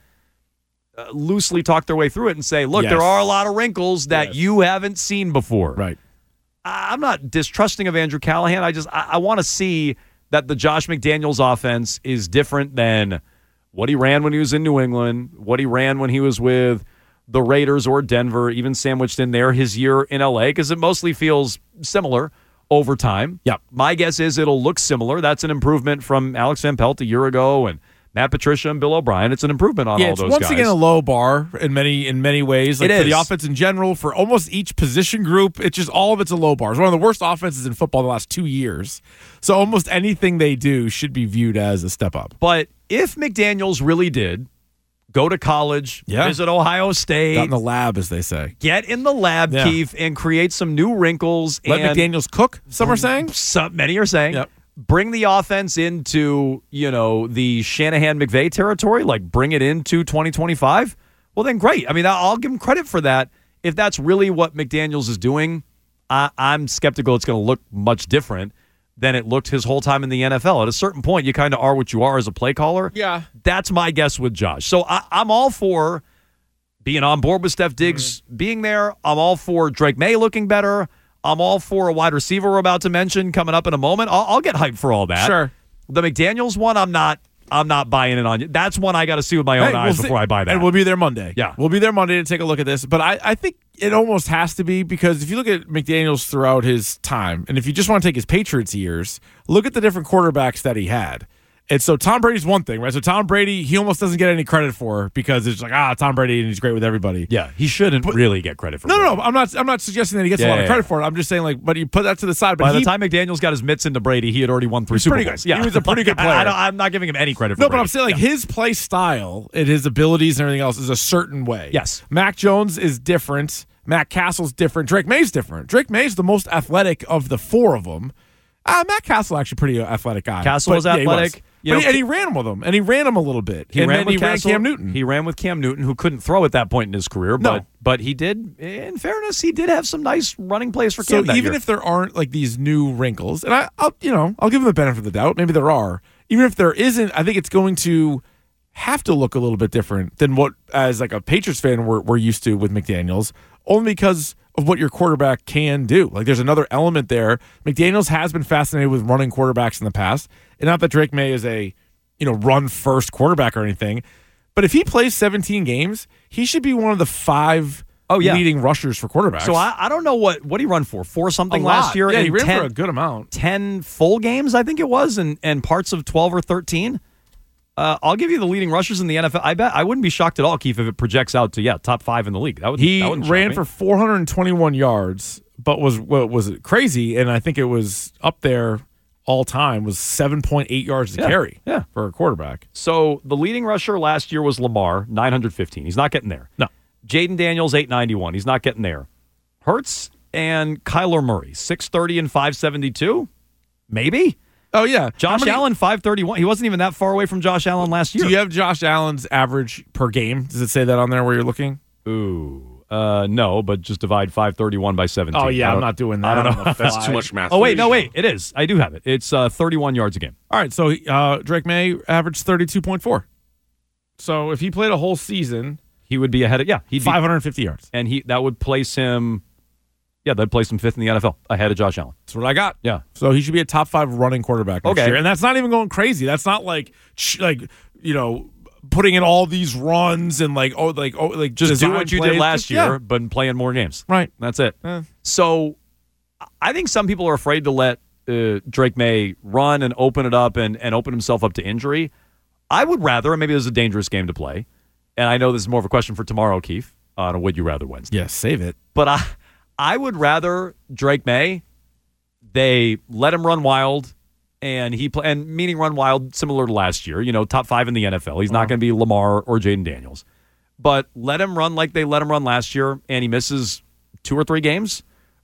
loosely talk their way through it and say, look, Yes. there are a lot of wrinkles that Yes. you haven't seen before. Right. I- I'm not distrusting of Andrew Callahan. I just I, I want to see that the Josh McDaniels offense is different than what he ran when he was in New England, what he ran when he was with the Raiders or Denver, even sandwiched in there his year in L A, because it mostly feels similar over time. Yep. My guess is it'll look similar. That's an improvement from Alex Van Pelt a year ago and Matt Patricia and Bill O'Brien. It's an improvement on yeah, all it's those once guys. again a low bar in many in many ways. Like It for the is. offense in general, for almost each position group, it's just all of it's a low bar. It's one of the worst offenses in football the last two years. So almost anything they do should be viewed as a step up. But if McDaniels really did go to college, Yeah. visit Ohio State, Got in the lab, as they say. get in the lab, Yeah. Keith, and create some new wrinkles. Let and McDaniels cook, some are saying. Some, many are saying. Yep. Bring the offense into, you know, the Shanahan-McVay territory, like bring it into twenty twenty-five. Well, then great. I mean, I'll give him credit for that. If that's really what McDaniels is doing, I, I'm skeptical it's going to look much different than it looked his whole time in the N F L. At a certain point, you kind of are what you are as a play caller. Yeah. That's my guess with Josh. So I, I'm all for being on board with Steph Diggs Mm-hmm. being there. I'm all for Drake May looking better. I'm all for a wide receiver we're about to mention coming up in a moment. I'll, I'll get hyped for all that. Sure. The McDaniels one, I'm not. I'm not buying it on you. That's one I got to see with my own Hey, eyes we'll before see- I buy that. And we'll be there Monday. Yeah. We'll be there Monday to take a look at this. But I, I think it almost has to be, because if you look at McDaniels throughout his time, and if you just want to take his Patriots years, look at the different quarterbacks that he had. And so Tom Brady's one thing, right? So Tom Brady, he almost doesn't get any credit for, because it's like, ah, Tom Brady, and he's great with everybody. yeah, he shouldn't really get credit for No, it. no, no. I'm not. I'm not suggesting that he gets Yeah, a lot yeah, of credit yeah. for it. I'm just saying, like, but you put that to the side. But By he, the time McDaniels got his mitts into Brady, he had already won three Super pretty Bowls. good. He was a pretty good player. I, I don't, I'm not giving him any credit for No, but Brady. I'm saying, like, Yeah. his play style and his abilities and everything else is a certain way. Yes. Mac Jones is different. Matt Castle's different. Drake May's different. Drake May's the most athletic of the four of them. Uh, Matt Castle actually pretty athletic guy. Castle But, was yeah, he athletic. You But know, he- and he ran with him, and he ran him a little bit. He and ran then with he Castle. ran Cam Newton. He ran with Cam Newton, who couldn't throw at that point in his career. But No. but he did. In fairness, he did have some nice running plays for So Cam. that even year. if there aren't like these new wrinkles, and I, I'll you know I'll give him the benefit of the doubt. Maybe there are. Even if there isn't, I think it's going to have to look a little bit different than what, as like a Patriots fan, we're we're used to with McDaniels. Only because of what your quarterback can do. Like there's another element there. McDaniels has been fascinated with running quarterbacks in the past, and not that Drake May is a you know run first quarterback or anything, but if he plays seventeen games, he should be one of the five. Oh, yeah. leading rushers for quarterbacks. So I, I don't know what what he run for four something A last lot. year. Yeah, he and ran ten, for a good amount. ten full games, I think it was, and and parts of twelve or thirteen. Uh, I'll give you the leading rushers in the N F L. I bet I wouldn't be shocked at all, Keith, if it projects out to yeah top five in the league. That would He that wouldn't shock ran me. for four hundred twenty-one yards, but was what was crazy, and I think it was up there all time was seven point eight yards to Yeah, carry. yeah. for a quarterback. So the leading rusher last year was Lamar, nine hundred fifteen. He's not getting there. No. Jaden Daniels, eight ninety-one. He's not getting there. Hurts and Kyler Murray, six thirty and five seventy-two. Maybe. Oh yeah, Josh How many- Allen, five thirty-one. He wasn't even that far away from Josh Allen last year. Do you have Josh Allen's average per game? Does it say that on there where you're looking? Ooh. Uh, no, but just divide five thirty-one by seventeen. Oh yeah, I I'm don't- not doing that. I don't know. on the That's fly. too much math. Oh, wait, no, wait. It is. I do have it. It's uh, thirty-one yards a game. All right, so uh, Drake May averaged thirty-two point four. So if he played a whole season, He would be ahead of, yeah. He'd be, five hundred fifty yards. and he that would place him, yeah, that'd place him fifth in the N F L, ahead of Josh Allen. That's what I got. Yeah. So he should be a top five running quarterback next Okay. year. And that's not even going crazy. That's not like, ch- like you know, putting in all these runs and like, oh, like, oh, like Just do design what you plays. did last Just- year, yeah. but playing more games. Right. That's it. Eh. So I think some people are afraid to let uh, Drake May run and open it up and, and open himself up to injury. I would rather, and maybe this is a dangerous game to play, and I know this is more of a question for tomorrow, Keith, on a Would You Rather Wednesday. Yeah, save it. But I, I would rather Drake May, they let him run wild, and he play, and meaning run wild similar to last year, you know, top five in the N F L. He's uh-huh. not going to be Lamar or Jaden Daniels. But let him run like they let him run last year, and he misses two or three games,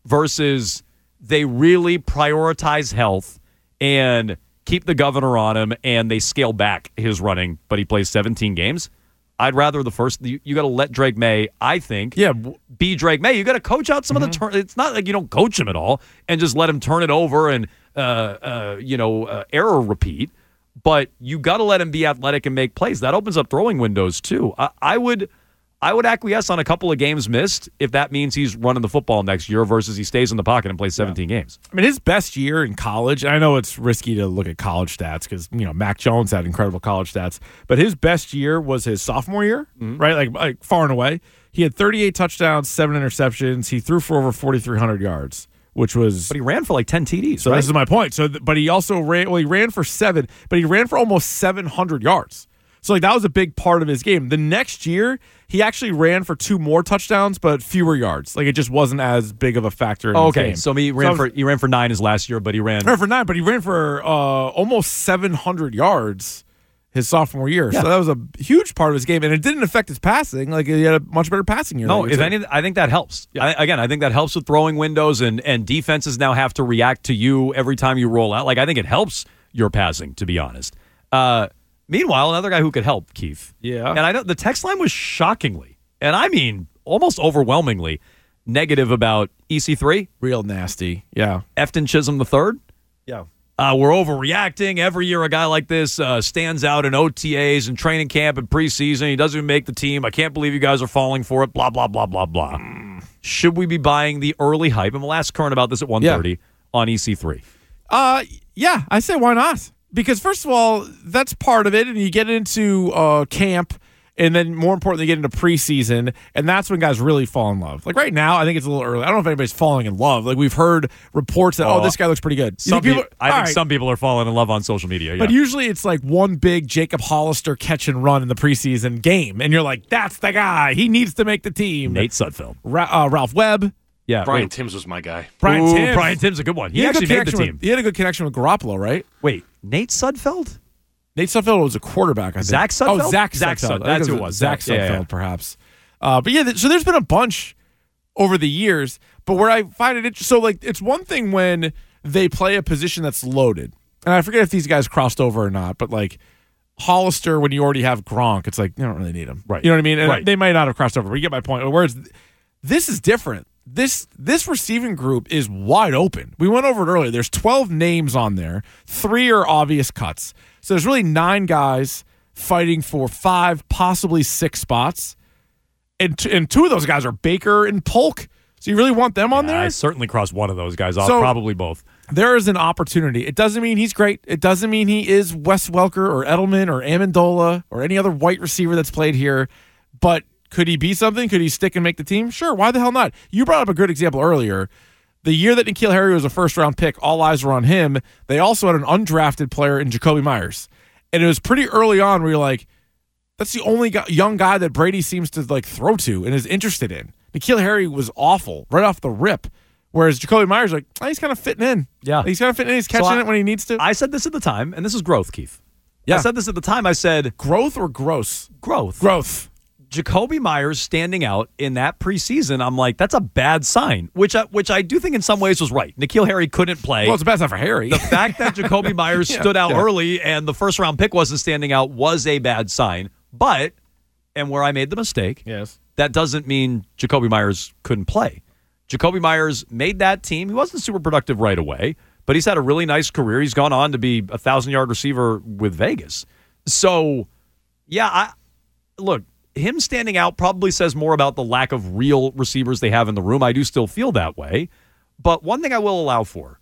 versus they really prioritize health and keep the governor on him, and they scale back his running, but he plays seventeen games. I'd rather the first. You, you got to let Drake May, I think, yeah, be Drake May. You got to coach out some mm-hmm. of the turn. It's not like you don't coach him at all and just let him turn it over and uh, uh, you know uh, error repeat. But you got to let him be athletic and make plays. That opens up throwing windows too. I, I would. I would acquiesce on a couple of games missed if that means he's running the football next year versus he stays in the pocket and plays seventeen yeah. games. I mean, his best year in college, and I know it's risky to look at college stats because, you know, Mac Jones had incredible college stats, but his best year was his sophomore year, mm-hmm. right? Like, like far and away. He had thirty-eight touchdowns, seven interceptions. He threw for over forty-three hundred yards, which was... But he ran for like ten T Ds, So right? This is my point. So, But he also ran, well, he ran for seven, but he ran for almost seven hundred yards. So, like, that was a big part of his game. The next year, he actually ran for two more touchdowns, but fewer yards. Like, it just wasn't as big of a factor in oh, his okay. game. So, he ran, so for, he ran for nine his last year, but he ran... ran for nine, but he ran for uh, almost seven hundred yards his sophomore year. Yeah. So, that was a huge part of his game, and it didn't affect his passing. Like, he had a much better passing year. No, if anything, I think that helps. Yeah. I, again, I think that helps with throwing windows, and, and defenses now have to react to you every time you roll out. Like, I think it helps your passing, to be honest. Uh Meanwhile, another guy who could help, Keith. Yeah. And I know the text line was shockingly, and I mean almost overwhelmingly, negative about E C three. Real nasty. Yeah. Efton Chisholm the third. Yeah. Uh, we're overreacting. Every year a guy like this uh, stands out in O T As and training camp and preseason. He doesn't even make the team. I can't believe you guys are falling for it. Blah, blah, blah, blah, blah. Mm. Should we be buying the early hype? And we'll ask Curran about this at one thirty yeah. on E C three. Uh, yeah, I say why not? Because, first of all, that's part of it, and you get into uh, camp, and then, more importantly, you get into preseason, and that's when guys really fall in love. Like, right now, I think it's a little early. I don't know if anybody's falling in love. Like, we've heard reports that, oh, oh this guy looks pretty good. Some think people, people, I think right. some people are falling in love on social media. Yeah. But usually it's like one big Jacob Hollister catch and run in the preseason game, and you're like, that's the guy. He needs to make the team. Nate Sudfeld. Ra- uh, Ralph Webb. Yeah, Brian wait. Timms was my guy. Brian Ooh, Timms. Brian Timms is a good one. He, he actually made the team. With, he had a good connection with Garoppolo, right? Wait, Nate Sudfeld? Nate Sudfeld was a quarterback, I think. Zach Sudfeld? Oh, Zach Zach Sudfeld. Sudfeld. That's who it was. Zach Zach, Sudfeld, yeah, yeah. perhaps. Uh, but yeah, so there's been a bunch over the years. But where I find it interesting, so like it's one thing when they play a position that's loaded. And I forget if these guys crossed over or not, but like Hollister, when you already have Gronk, it's like you don't really need him. Right. You know what I mean? And right. they might not have crossed over, but you get my point. Whereas this is different. This this receiving group is wide open. We went over it earlier. There's twelve names on there. Three are obvious cuts. So there's really nine guys fighting for five, possibly six spots. And, t- and two of those guys are Baker and Polk. So you really want them on yeah, there? I certainly crossed one of those guys off, so, probably both. There is an opportunity. It doesn't mean he's great. It doesn't mean he is Wes Welker or Edelman or Amendola or any other white receiver that's played here. But could he be something? Could he stick and make the team? Sure. Why the hell not? You brought up a good example earlier. The year that N'Keal Harry was a first-round pick, all eyes were on him. They also had an undrafted player in Jacoby Myers. And it was pretty early on where you're like, that's the only guy, young guy that Brady seems to like throw to and is interested in. N'Keal Harry was awful right off the rip. Whereas Jacoby Myers, like, oh, he's kind of fitting in. Yeah. He's kind of fitting in. He's catching so I, it when he needs to. I said this at the time, and this is growth, Keith. Yeah. I said this at the time. I said... Growth or gross? Growth. Growth. Jacoby Myers standing out in that preseason, I'm like, that's a bad sign, which I, which I do think in some ways was right. N'Keal Harry couldn't play. Well, it's a bad sign for Harry. The fact that Jacoby Myers yeah, stood out yeah. early and the first round pick wasn't standing out was a bad sign. But, and where I made the mistake, yes, that doesn't mean Jacoby Myers couldn't play. Jacoby Myers made that team. He wasn't super productive right away, but he's had a really nice career. He's gone on to be a thousand-yard receiver with Vegas. So, yeah, I look, him standing out probably says more about the lack of real receivers they have in the room. I do still feel that way. But one thing I will allow for,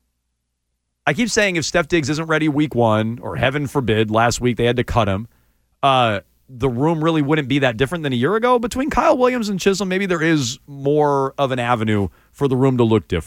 I keep saying if Steph Diggs isn't ready week one, or heaven forbid, last week they had to cut him, uh, the room really wouldn't be that different than a year ago. Between Kyle Williams and Chisholm, maybe there is more of an avenue for the room to look different.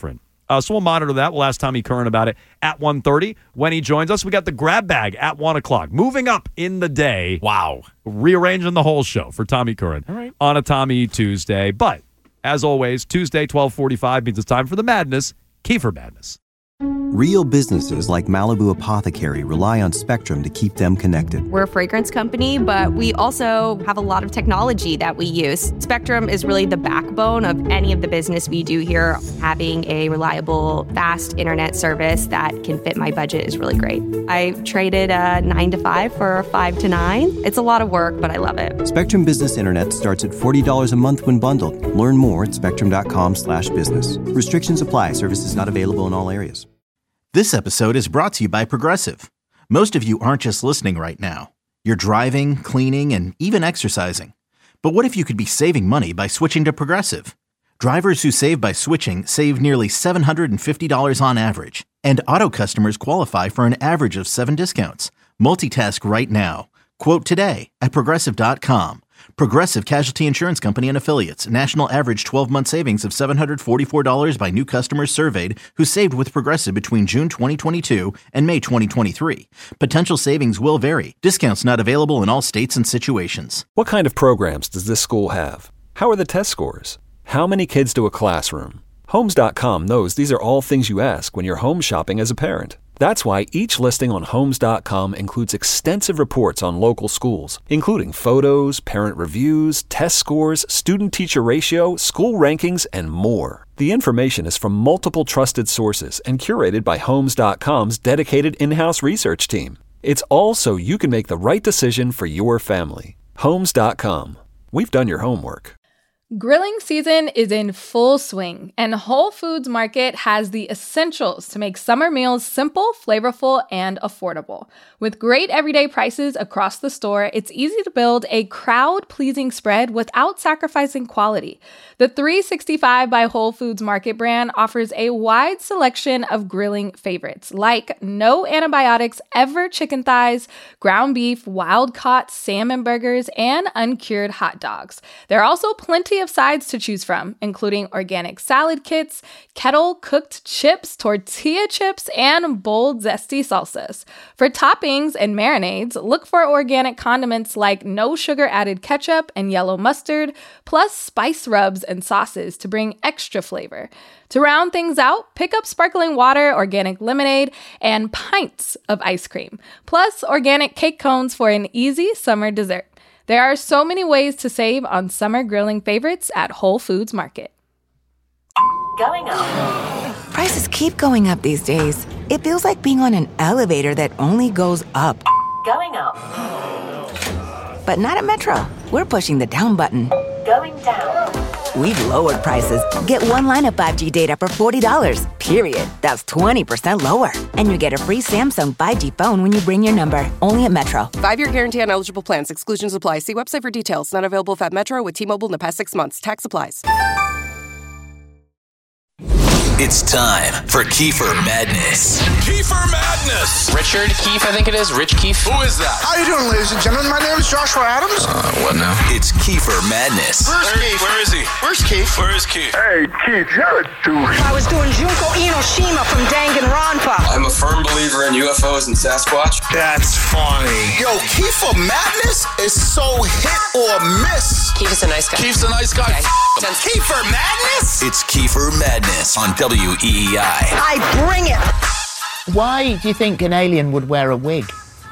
Uh, so we'll monitor that. We'll ask Tommy Curran about it at one thirty when he joins us. We got the grab bag at one o'clock. Moving up in the day. Wow. Rearranging the whole show for Tommy Curran All right. on a Tommy Tuesday. But, as always, Tuesday, twelve forty-five means it's time for the madness, Kiefer Madness. Real businesses like Malibu Apothecary rely on Spectrum to keep them connected. We're a fragrance company, but we also have a lot of technology that we use. Spectrum is really the backbone of any of the business we do here. Having a reliable, fast internet service that can fit my budget is really great. I traded a nine to five for a five to nine. It's a lot of work, but I love it. Spectrum Business Internet starts at forty dollars a month when bundled. Learn more at spectrum.com slash business. Restrictions apply. Services not available in all areas. This episode is brought to you by Progressive. Most of you aren't just listening right now. You're driving, cleaning, and even exercising. But what if you could be saving money by switching to Progressive? Drivers who save by switching save nearly seven hundred fifty dollars on average. And auto customers qualify for an average of seven discounts. Multitask right now. Quote today at Progressive dot com. Progressive Casualty Insurance Company and Affiliates. National average twelve-month savings of seven hundred forty-four dollars by new customers surveyed who saved with Progressive between June twenty twenty-two and May twenty twenty-three. Potential savings will vary. Discounts not available in all states and situations. What kind of programs does this school have? How are the test scores? How many kids do a classroom? Homes dot com knows these are all things you ask when you're home shopping as a parent. That's why each listing on Homes dot com includes extensive reports on local schools, including photos, parent reviews, test scores, student-teacher ratio, school rankings, and more. The information is from multiple trusted sources and curated by Homes dot com's dedicated in-house research team. It's all so you can make the right decision for your family. Homes dot com. We've done your homework. Grilling season is in full swing, and Whole Foods Market has the essentials to make summer meals simple, flavorful, and affordable. With great everyday prices across the store, it's easy to build a crowd-pleasing spread without sacrificing quality. The three sixty-five by Whole Foods Market brand offers a wide selection of grilling favorites, like no antibiotics ever chicken thighs, ground beef, wild-caught salmon burgers, and uncured hot dogs. There are also plenty of sides to choose from, including organic salad kits, kettle-cooked chips, tortilla chips, and bold, zesty salsas. For toppings and marinades, look for organic condiments like no-sugar-added ketchup and yellow mustard, plus spice rubs and sauces to bring extra flavor. To round things out, pick up sparkling water, organic lemonade, and pints of ice cream, plus organic cake cones for an easy summer dessert. There are so many ways to save on summer grilling favorites at Whole Foods Market. Going up. Prices keep going up these days. It feels like being on an elevator that only goes up. Going up. But not at Metro. We're pushing the down button. Going down. We've lowered prices. Get one line of five G data for forty dollars, period. That's twenty percent lower. And you get a free Samsung five G phone when you bring your number. Only at Metro. Five-year guarantee on eligible plans. Exclusions apply. See website for details. Not available if at Metro with T-Mobile in the past six months. Tax applies. It's time for Kiefer Madness. Kiefer Madness. Richard Keefe, I think it is. Rich Keefe. Who is that? How you doing, ladies and gentlemen? My name is Joshua Adams. Uh, what now? It's Kiefer Madness. Where's Where, Keefe? Where is he? Where's Keefe? Where is Keefe? Hey, Keefe, you're a douche. I was doing Junko Inoshima from Danganronpa. I'm a firm believer in U F Os and Sasquatch. That's funny. Yo, Kiefer Madness is so hit or miss. Keefe is a nice guy. Keefe's a nice guy. Okay. Kiefer Madness? It's Kiefer Madness on W E E I. I bring it. Why do you think an alien would wear a wig?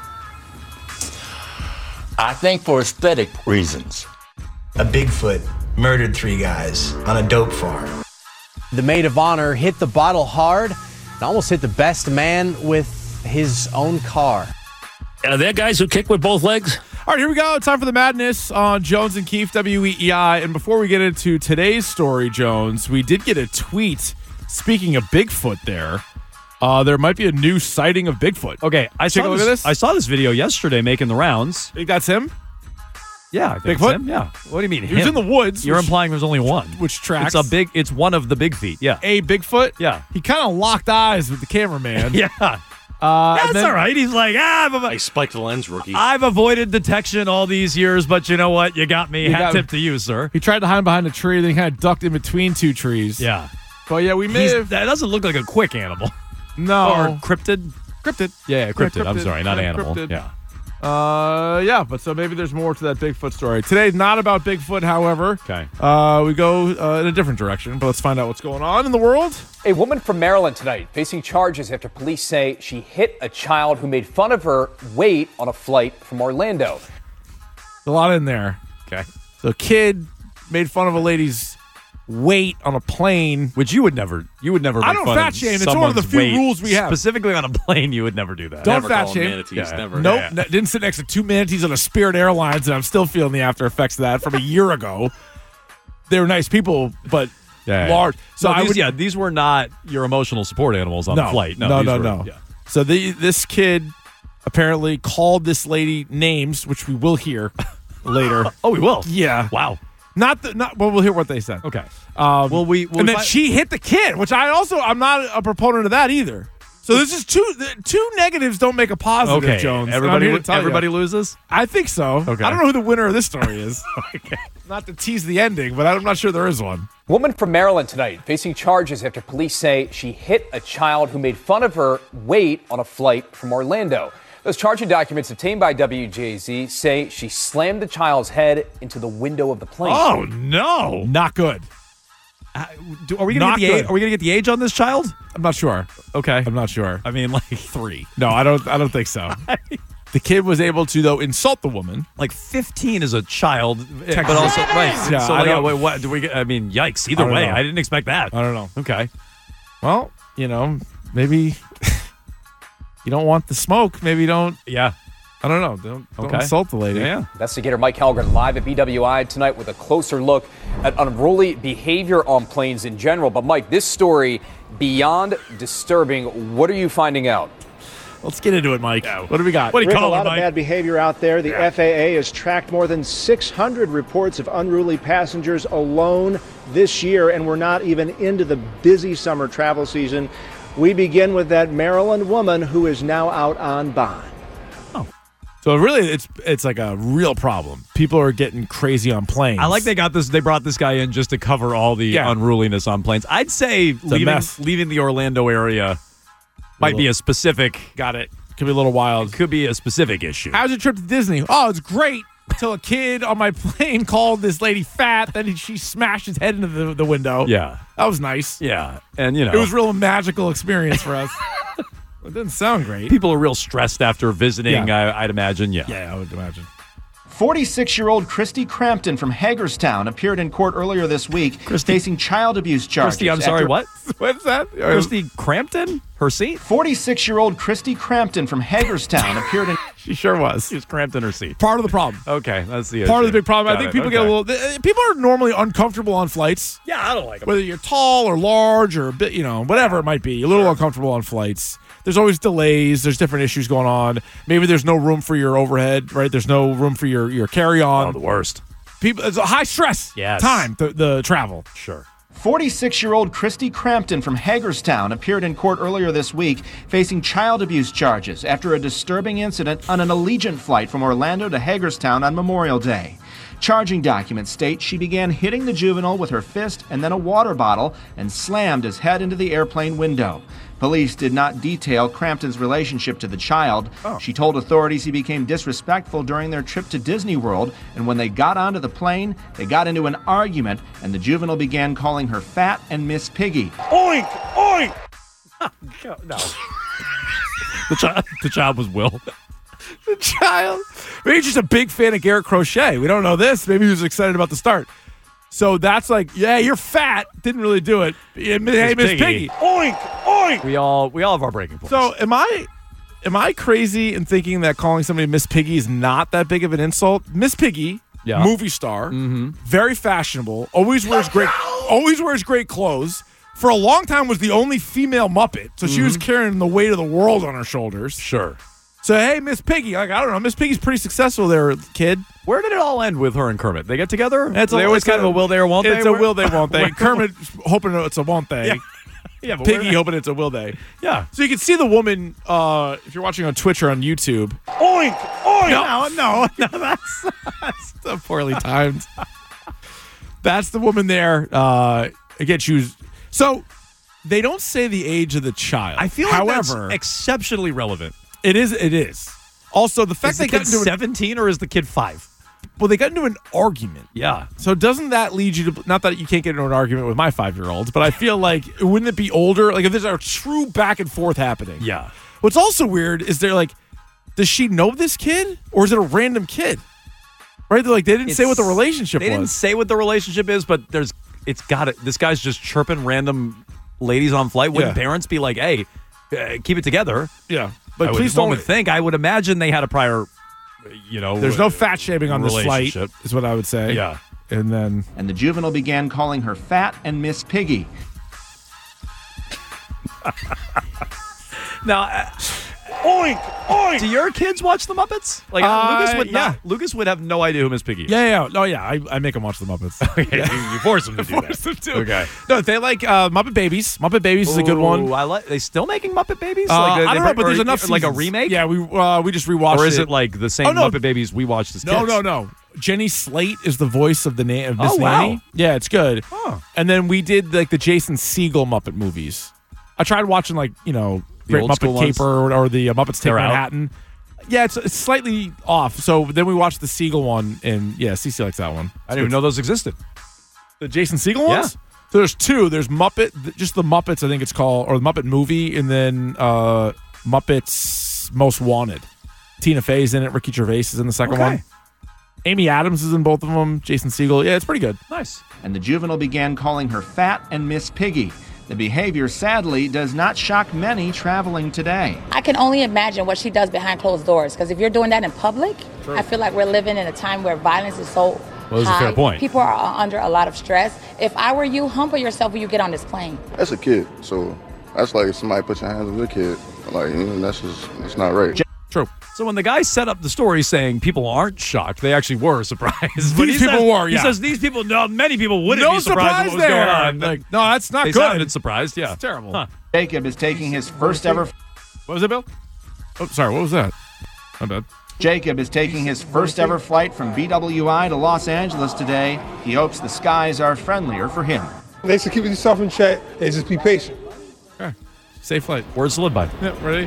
I think for aesthetic reasons. A Bigfoot murdered three guys on a dope farm. The maid of honor hit the bottle hard and almost hit the best man with his own car. Are there guys who kick with both legs? All right, here we go. Time for the madness on Jones and Keefe, W E E I. And before we get into today's story, Jones, we did get a tweet. Speaking of Bigfoot there, uh, there might be a new sighting of Bigfoot. Okay, I Take saw a look this, at this. I saw this video yesterday making the rounds. Think that's him? Yeah, I think Bigfoot? it's him. Yeah. What do you mean? He was him? in the woods. You're which, implying there's only one. Which tracks. It's a big. It's one of the big feet. Yeah. A Bigfoot? Yeah. He kind of locked eyes with the cameraman. yeah. Uh, That's then, all right. He's like, ah, I've, I spiked the lens, rookie. I've avoided detection all these years, but you know what? You got me. You Hat got tip me. to you, sir. He tried to hide behind a tree, then he kind of ducked in between two trees. Yeah. But yeah, we may He's- have. That doesn't look like a quick animal. No. Or cryptid. Cryptid. Yeah, yeah, cryptid. Yeah, I'm cryptid. sorry, not Yeah, animal. cryptid. Yeah. Uh, yeah, but so maybe there's more to that Bigfoot story. Today's not about Bigfoot, however. Okay. Uh, we go uh, in a different direction, but let's find out what's going on in the world. A woman from Maryland tonight facing charges after police say she hit a child who made fun of her weight on a flight from Orlando. A lot in there. Okay. So a kid made fun of a lady's weight on a plane. Which you would never, you would never make I don't fun fat of shame. It's one of the someone's few weight. rules we have. Specifically on a plane, you would never do that. Don't Never fat call them shame. manatees, Yeah. never. Nope. Yeah. N- didn't sit next to two manatees on a Spirit Airlines, and I'm still feeling the after effects of that from a year ago. They were nice people, but Yeah, yeah. large. So No, I these, would, yeah, these were not your emotional support animals on no, the flight. No, no, these no, were- no. yeah. So the, this kid apparently called this lady names, which we will hear later. Oh, we will. Yeah. Wow. Not the not. Well, we'll hear what they said. Okay. Um, Well, we- well, and we then find- she hit the kid, which I also I'm not a proponent of that either. So this is two the, two negatives don't make a positive. Okay. Jones. And I'm Everybody, here to tell you. everybody loses. I think so. Okay. I don't know who the winner of this story is. Okay. Not to tease the ending, but I'm not sure there is one. Woman from Maryland tonight facing charges after police say she hit a child who made fun of her weight on a flight from Orlando. Those charging documents obtained by W J Z say she slammed the child's head into the window of the plane. Oh no! Not good. Uh, do, are we gonna Not get the age, good. Are we gonna get the age on this child? I'm not sure. Okay. I'm not sure. I mean, like three. No, I don't. I don't think so. The kid was able to though insult the woman. Like fifteen is a child, but Technically. also right. Yeah, so I like, don't- wait, what do we get? I mean, yikes! Either I don't way, know. I didn't expect that. I don't know. Okay. Well, you know, maybe you don't want the smoke. Maybe you don't. Yeah. I don't know. Don't, don't Okay. insult the lady. Yeah. Investigator Mike Helgren live at B W I tonight with a closer look at unruly behavior on planes in general. But Mike, this story beyond disturbing. What are you finding out? Let's get into it, Mike. What do we got? What do you Rick, call a lot it, of Mike? bad behavior out there. The F A A has tracked more than six hundred reports of unruly passengers alone this year, and we're not even into the busy summer travel season. We begin with that Maryland woman who is now out on bond. So really, it's it's like a real problem. People are getting crazy on planes. I like they got this. They brought this guy in just to cover all the Yeah. unruliness on planes. I'd say a leaving mess. leaving the Orlando area might be a specific. Got it. Could be a little wild. Could be a specific issue. How's your trip to Disney? Oh, it's great. Until a kid on my plane called this lady fat, then she smashed his head into the, the window. Yeah, that was nice. Yeah, and you know It was a real magical experience for us. It didn't sound great. people are real stressed after visiting. Yeah. I, I'd imagine. Yeah. Yeah, I would imagine. forty-six-year-old Christy Crampton from Hagerstown appeared in court earlier this week facing child abuse charges. Christy, I'm sorry, after- what? What's that? Christy Crampton? Her seat? forty-six-year-old Christy Crampton from Hagerstown appeared in... She sure was. She was cramped in her seat. Part of the problem. Okay, that's the Part of issue. the big problem. Got I think it. people get a Okay. little. th- People are normally uncomfortable on flights. Yeah, I don't like them. Whether you're tall or large or a bit, you know, whatever it might be, a little uncomfortable on flights. There's always delays. There's different issues going on. Maybe there's no room for your overhead, right? There's no room for your, your carry-on. Oh, the worst. People, it's a high stress Yes. time, the, the travel. Sure. forty-six-year-old Christy Crampton from Hagerstown appeared in court earlier this week facing child abuse charges after a disturbing incident on an Allegiant flight from Orlando to Hagerstown on Memorial Day. Charging documents state she began hitting the juvenile with her fist and then a water bottle and slammed his head into the airplane window. Police did not detail Crampton's relationship to the child. Oh. She told authorities he became disrespectful during their trip to Disney World, and when they got onto the plane, they got into an argument, and the juvenile began calling her fat and Miss Piggy. Oink! Oink! No. the, child, the child was Will. The child. Maybe he's just a big fan of Garrett Crochet. We don't know this. Maybe he was excited about the start. So that's like, yeah, you're fat. Didn't really do it. Hey, Miss Piggy. Piggy. Oink, oink. We all we all have our breaking points. So am I am I crazy in thinking that calling somebody Miss Piggy is not that big of an insult? Miss Piggy, Yeah. movie star, Mm-hmm. very fashionable, always wears great always wears great clothes. For a long time was the only female Muppet. So she was carrying the weight of the world on her shoulders. Sure. So hey, Miss Piggy, like I don't know, Miss Piggy's pretty successful there, kid. Where did it all end with her and Kermit? They get together? It's they a- always it's kind of a will they or won't they? It's a Where- will they, won't they. Where- Kermit hoping it's a won't they. Yeah. Yeah, but Piggy where- hoping it's a will they. Yeah. So you can see the woman, uh, if you're watching on Twitch or on YouTube. Oink! Oink! No, no, no, that's, that's so poorly timed. That's the woman there. Uh, again, she was. So they don't say the age of the child. I feel like However, that's exceptionally relevant. It is. It is. Also, the fact Is they the got kid into an, seventeen or is the kid five? well, they got into an argument. Yeah. So doesn't that lead you to, not that you can't get into an argument with my five-year-olds, but I feel like, wouldn't it be older? Like if there's a true back and forth happening. Yeah. What's also weird is they're like, does she know this kid or is it a random kid? Right? They're like, they didn't say what the relationship They was. didn't say what the relationship is, but there's, it's got it. This guy's just chirping random ladies on flight. Wouldn't Yeah. parents be like, hey, uh, keep it together? Yeah. But But I please would, one don't. would think. I would imagine they had a prior, you know. There's no fat shaming on this flight, relationship. is what I would say. Yeah. And then. And the juvenile began calling her fat and Miss Piggy. Now, uh, oink, oink. do your kids watch the Muppets? Like Uh, Lucas would yeah. not. Lucas would have no idea who Miss Piggy is. Yeah, yeah. Oh, yeah. I, I make them watch the Muppets. Okay, you, you force them to do Force that. them to. Okay. No, they like uh, Muppet Babies. Muppet Babies is a good one. Ooh, I like. They still making Muppet Babies? Uh, like, they- I they don't know, bring- but there's or- enough Like a seasons. remake? Yeah, we uh, we just rewatched Or is it. it like the same Oh, no. Muppet Babies we watched as No, kids? no, no. Jenny Slate is the voice of the na- of Miss Oh, wow. Nanny. Yeah, it's good. Huh. And then we did like the Jason Segel Muppet movies. I tried watching like you know The Great old school Muppet ones? Caper or, or the uh, Muppets Take They're out? Manhattan. Yeah, it's, it's slightly off. So then we watched the Segel one, and yeah, Cece likes that one. I didn't even know those existed. The Jason Segel ones? Yeah. So there's two. There's Muppet, just the Muppets, I think it's called, or the Muppet movie, and then uh, Muppets Most Wanted. Tina Fey's in it. Ricky Gervais is in the second Okay. one. Amy Adams is in both of them. Jason Segel. Yeah, it's pretty good. Nice. And the juvenile began calling her fat and Miss Piggy. The behavior, sadly, does not shock many traveling today. I can only imagine what she does behind closed doors, because if you're doing that in public, I feel like we're living in a time where violence is so Well, that's a high. fair point. People are under a lot of stress. If I were you, humble yourself when you get on this plane. That's a kid, so that's like if somebody put your hands on your kid. Like, you know, that's just, it's not right. True. So when the guy set up the story saying people aren't shocked, they actually were surprised. But These he people says, were, yeah. He says these people, no, many people wouldn't No be surprised surprise at what was there. going on. Like, no, that's not they good. sounded surprised, yeah. It's terrible. Huh. Jacob is taking his first ever. What was it, Bill? Oh, sorry. What was that? My bad. Jacob is taking his first ever flight from B W I to Los Angeles today. He hopes the skies are friendlier for him. They should keep yourself in check and just be patient. Okay. Safe flight. Words to live by. Yeah, ready?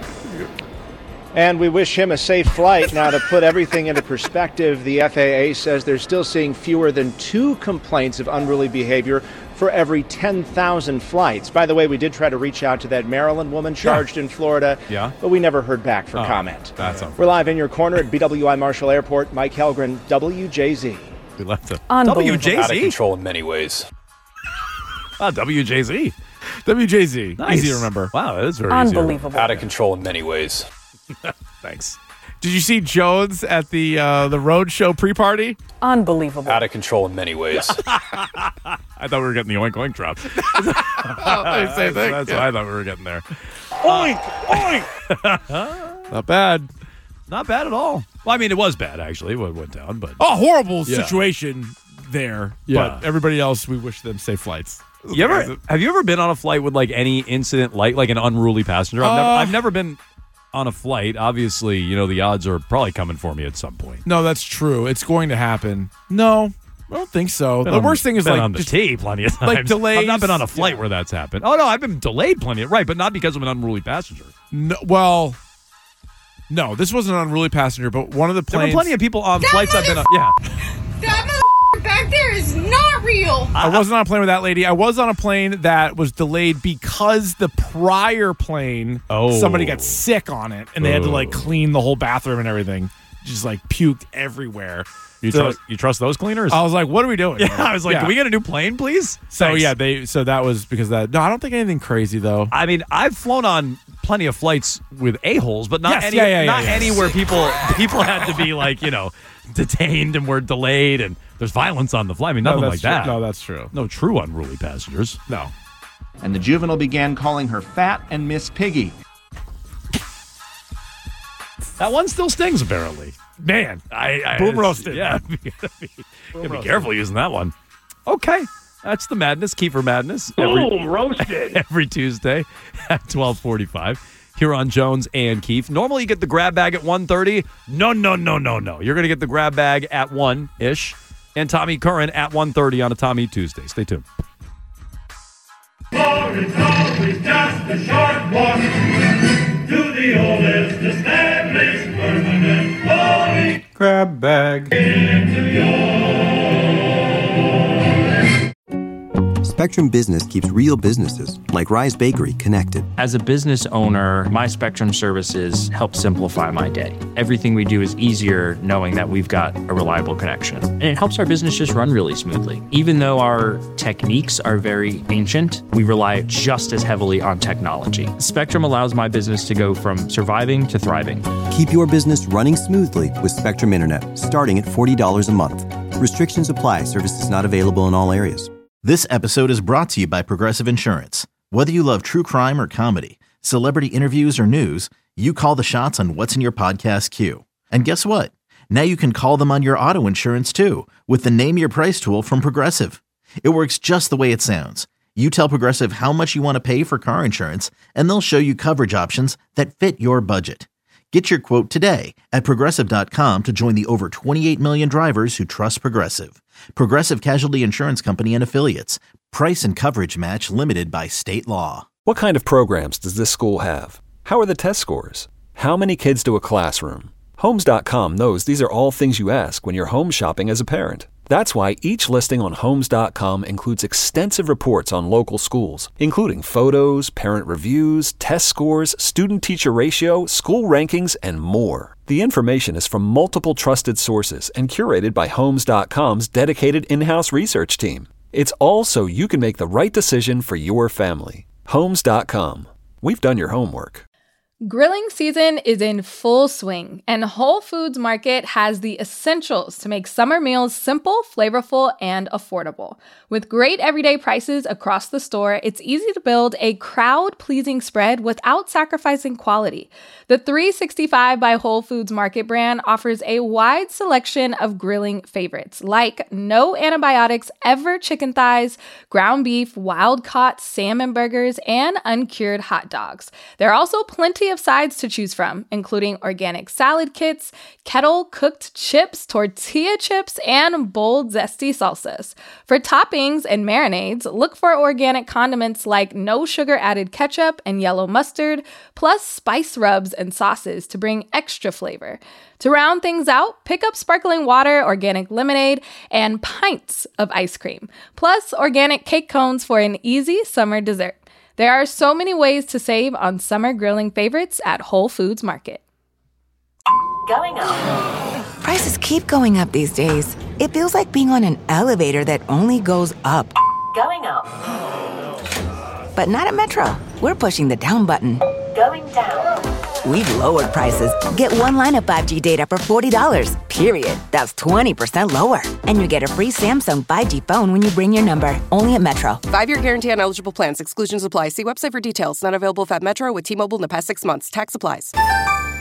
And we wish him a safe flight. Now, to put everything into perspective, the F A A says they're still seeing fewer than two complaints of unruly behavior for every ten thousand flights. By the way, we did try to reach out to that Maryland woman charged in Florida, Yeah. but we never heard back for Oh, comment. that's unfair. We're live in your corner at B W I Marshall Airport. Mike Helgren, W J Z. We left it. Unbelievable. W J Z? Out of control in many ways. Ah, W J Z. W J Z. Nice. Easy to remember. Wow, that is very easy to remember. Out of control in many ways. Thanks. Did you see Jones at the uh, the road show pre-party? Unbelievable. Out of control in many ways. I thought we were getting the oink oink drop. Oh, same thing. That's Yeah. what I thought we were getting there. Oink, oink. Not bad. Not bad at all. Well, I mean, it was bad, actually, what went down, but. Oh, horrible Yeah. situation there. Yeah. But everybody else, we wish them safe flights. You ever have you ever been on a flight with like any incident like like an unruly passenger? I've, never, Uh, I've never been on a flight. Obviously, you know the odds are probably coming for me at some point. No, that's true. It's going to happen. No, I don't think so. Been the on- worst thing is been like on the just T plenty of times. like delays. I've not been on a flight where that's happened. Oh no, I've been delayed plenty of right, but not because of an unruly passenger. No, well, no, this wasn't an unruly passenger, but one of the There planes. were plenty of people on flights I've been on. Yeah. That motherfucker back there is not real. I wasn't on a plane with that lady. I was on a plane that was delayed because the prior plane, Oh. somebody got sick on it, and they had to like Oh. clean the whole bathroom and everything. Just like puked everywhere. You So- trust you trust those cleaners? I was like, "What are we doing?" Yeah, I was like, Yeah. "Can we get a new plane, please?" So Thanks. yeah, they. So that was because of that. No, I don't think anything crazy though. I mean, I've flown on plenty of flights with a-holes, but not Yes, any, yeah, yeah, yeah, not yeah. any where people people had to be like, you know, detained and were delayed and there's violence on the flight. I mean, No, nothing that's like that. true. No, that's true. No true unruly passengers. No. And the juvenile began calling her fat and Miss Piggy. That one still stings, apparently. Man, I, I Boom it's- roasted. Yeah, you gotta be, gotta be roasted. careful using that one. Okay, that's the madness. Kiefer Madness. Every, Boom, roasted. every Tuesday at twelve forty-five here on Jones and Keefe. Normally you get the grab bag at one thirty. No, no, no, no, no. You're going to get the grab bag at one-ish. And Tommy Curran at one thirty on a Tommy Tuesday. Stay tuned. For it's always just a short walk to the oldest established permanent boarding grab bag. Into your Spectrum Business keeps real businesses, like Rise Bakery, connected. As a business owner, my Spectrum services help simplify my day. Everything we do is easier knowing that we've got a reliable connection. And it helps our business just run really smoothly. Even though our techniques are very ancient, we rely just as heavily on technology. Spectrum allows my business to go from surviving to thriving. Keep your business running smoothly with Spectrum Internet, starting at forty dollars a month. Restrictions apply. Services not available in all areas. This episode is brought to you by Progressive Insurance. Whether you love true crime or comedy, celebrity interviews or news, you call the shots on what's in your podcast queue. And guess what? Now you can call them on your auto insurance too with the Name Your Price tool from Progressive. It works just the way it sounds. You tell Progressive how much you want to pay for car insurance, and they'll show you coverage options that fit your budget. Get your quote today at Progressive dot com to join the over twenty-eight million drivers who trust Progressive. Progressive Casualty Insurance Company and Affiliates. Price and coverage match limited by state law. What kind of programs does this school have? How are the test scores? How many kids do a classroom? Homes dot com knows these are all things you ask when you're home shopping as a parent. That's why each listing on Homes dot com includes extensive reports on local schools, including photos, parent reviews, test scores, student-teacher ratio, school rankings, and more. The information is from multiple trusted sources and curated by Homes dot com's dedicated in-house research team. It's all so you can make the right decision for your family. Homes dot com. We've done your homework. Grilling season is in full swing, and Whole Foods Market has the essentials to make summer meals simple, flavorful, and affordable. With great everyday prices across the store, it's easy to build a crowd-pleasing spread without sacrificing quality. The three sixty-five by Whole Foods Market brand offers a wide selection of grilling favorites, like no antibiotics ever chicken thighs, ground beef, wild-caught salmon burgers, and uncured hot dogs. There are also plenty of sides to choose from, including organic salad kits, kettle-cooked chips, tortilla chips, and bold, zesty salsas. For toppings and marinades, look for organic condiments like no-sugar-added ketchup and yellow mustard, plus spice rubs and sauces to bring extra flavor. To round things out, pick up sparkling water, organic lemonade, and pints of ice cream, plus organic cake cones for an easy summer dessert. There are so many ways to save on summer grilling favorites at Whole Foods Market. Going up. Prices keep going up these days. It feels like being on an elevator that only goes up. Going up. But not at Metro. We're pushing the down button. Going down. We've lowered prices. Get one line of five G data for forty dollars, period. That's twenty percent lower. And you get a free Samsung five G phone when you bring your number. Only at Metro. Five-year guarantee on eligible plans. Exclusions apply. See website for details. Not available if at Metro with T-Mobile in the past six months. Tax applies.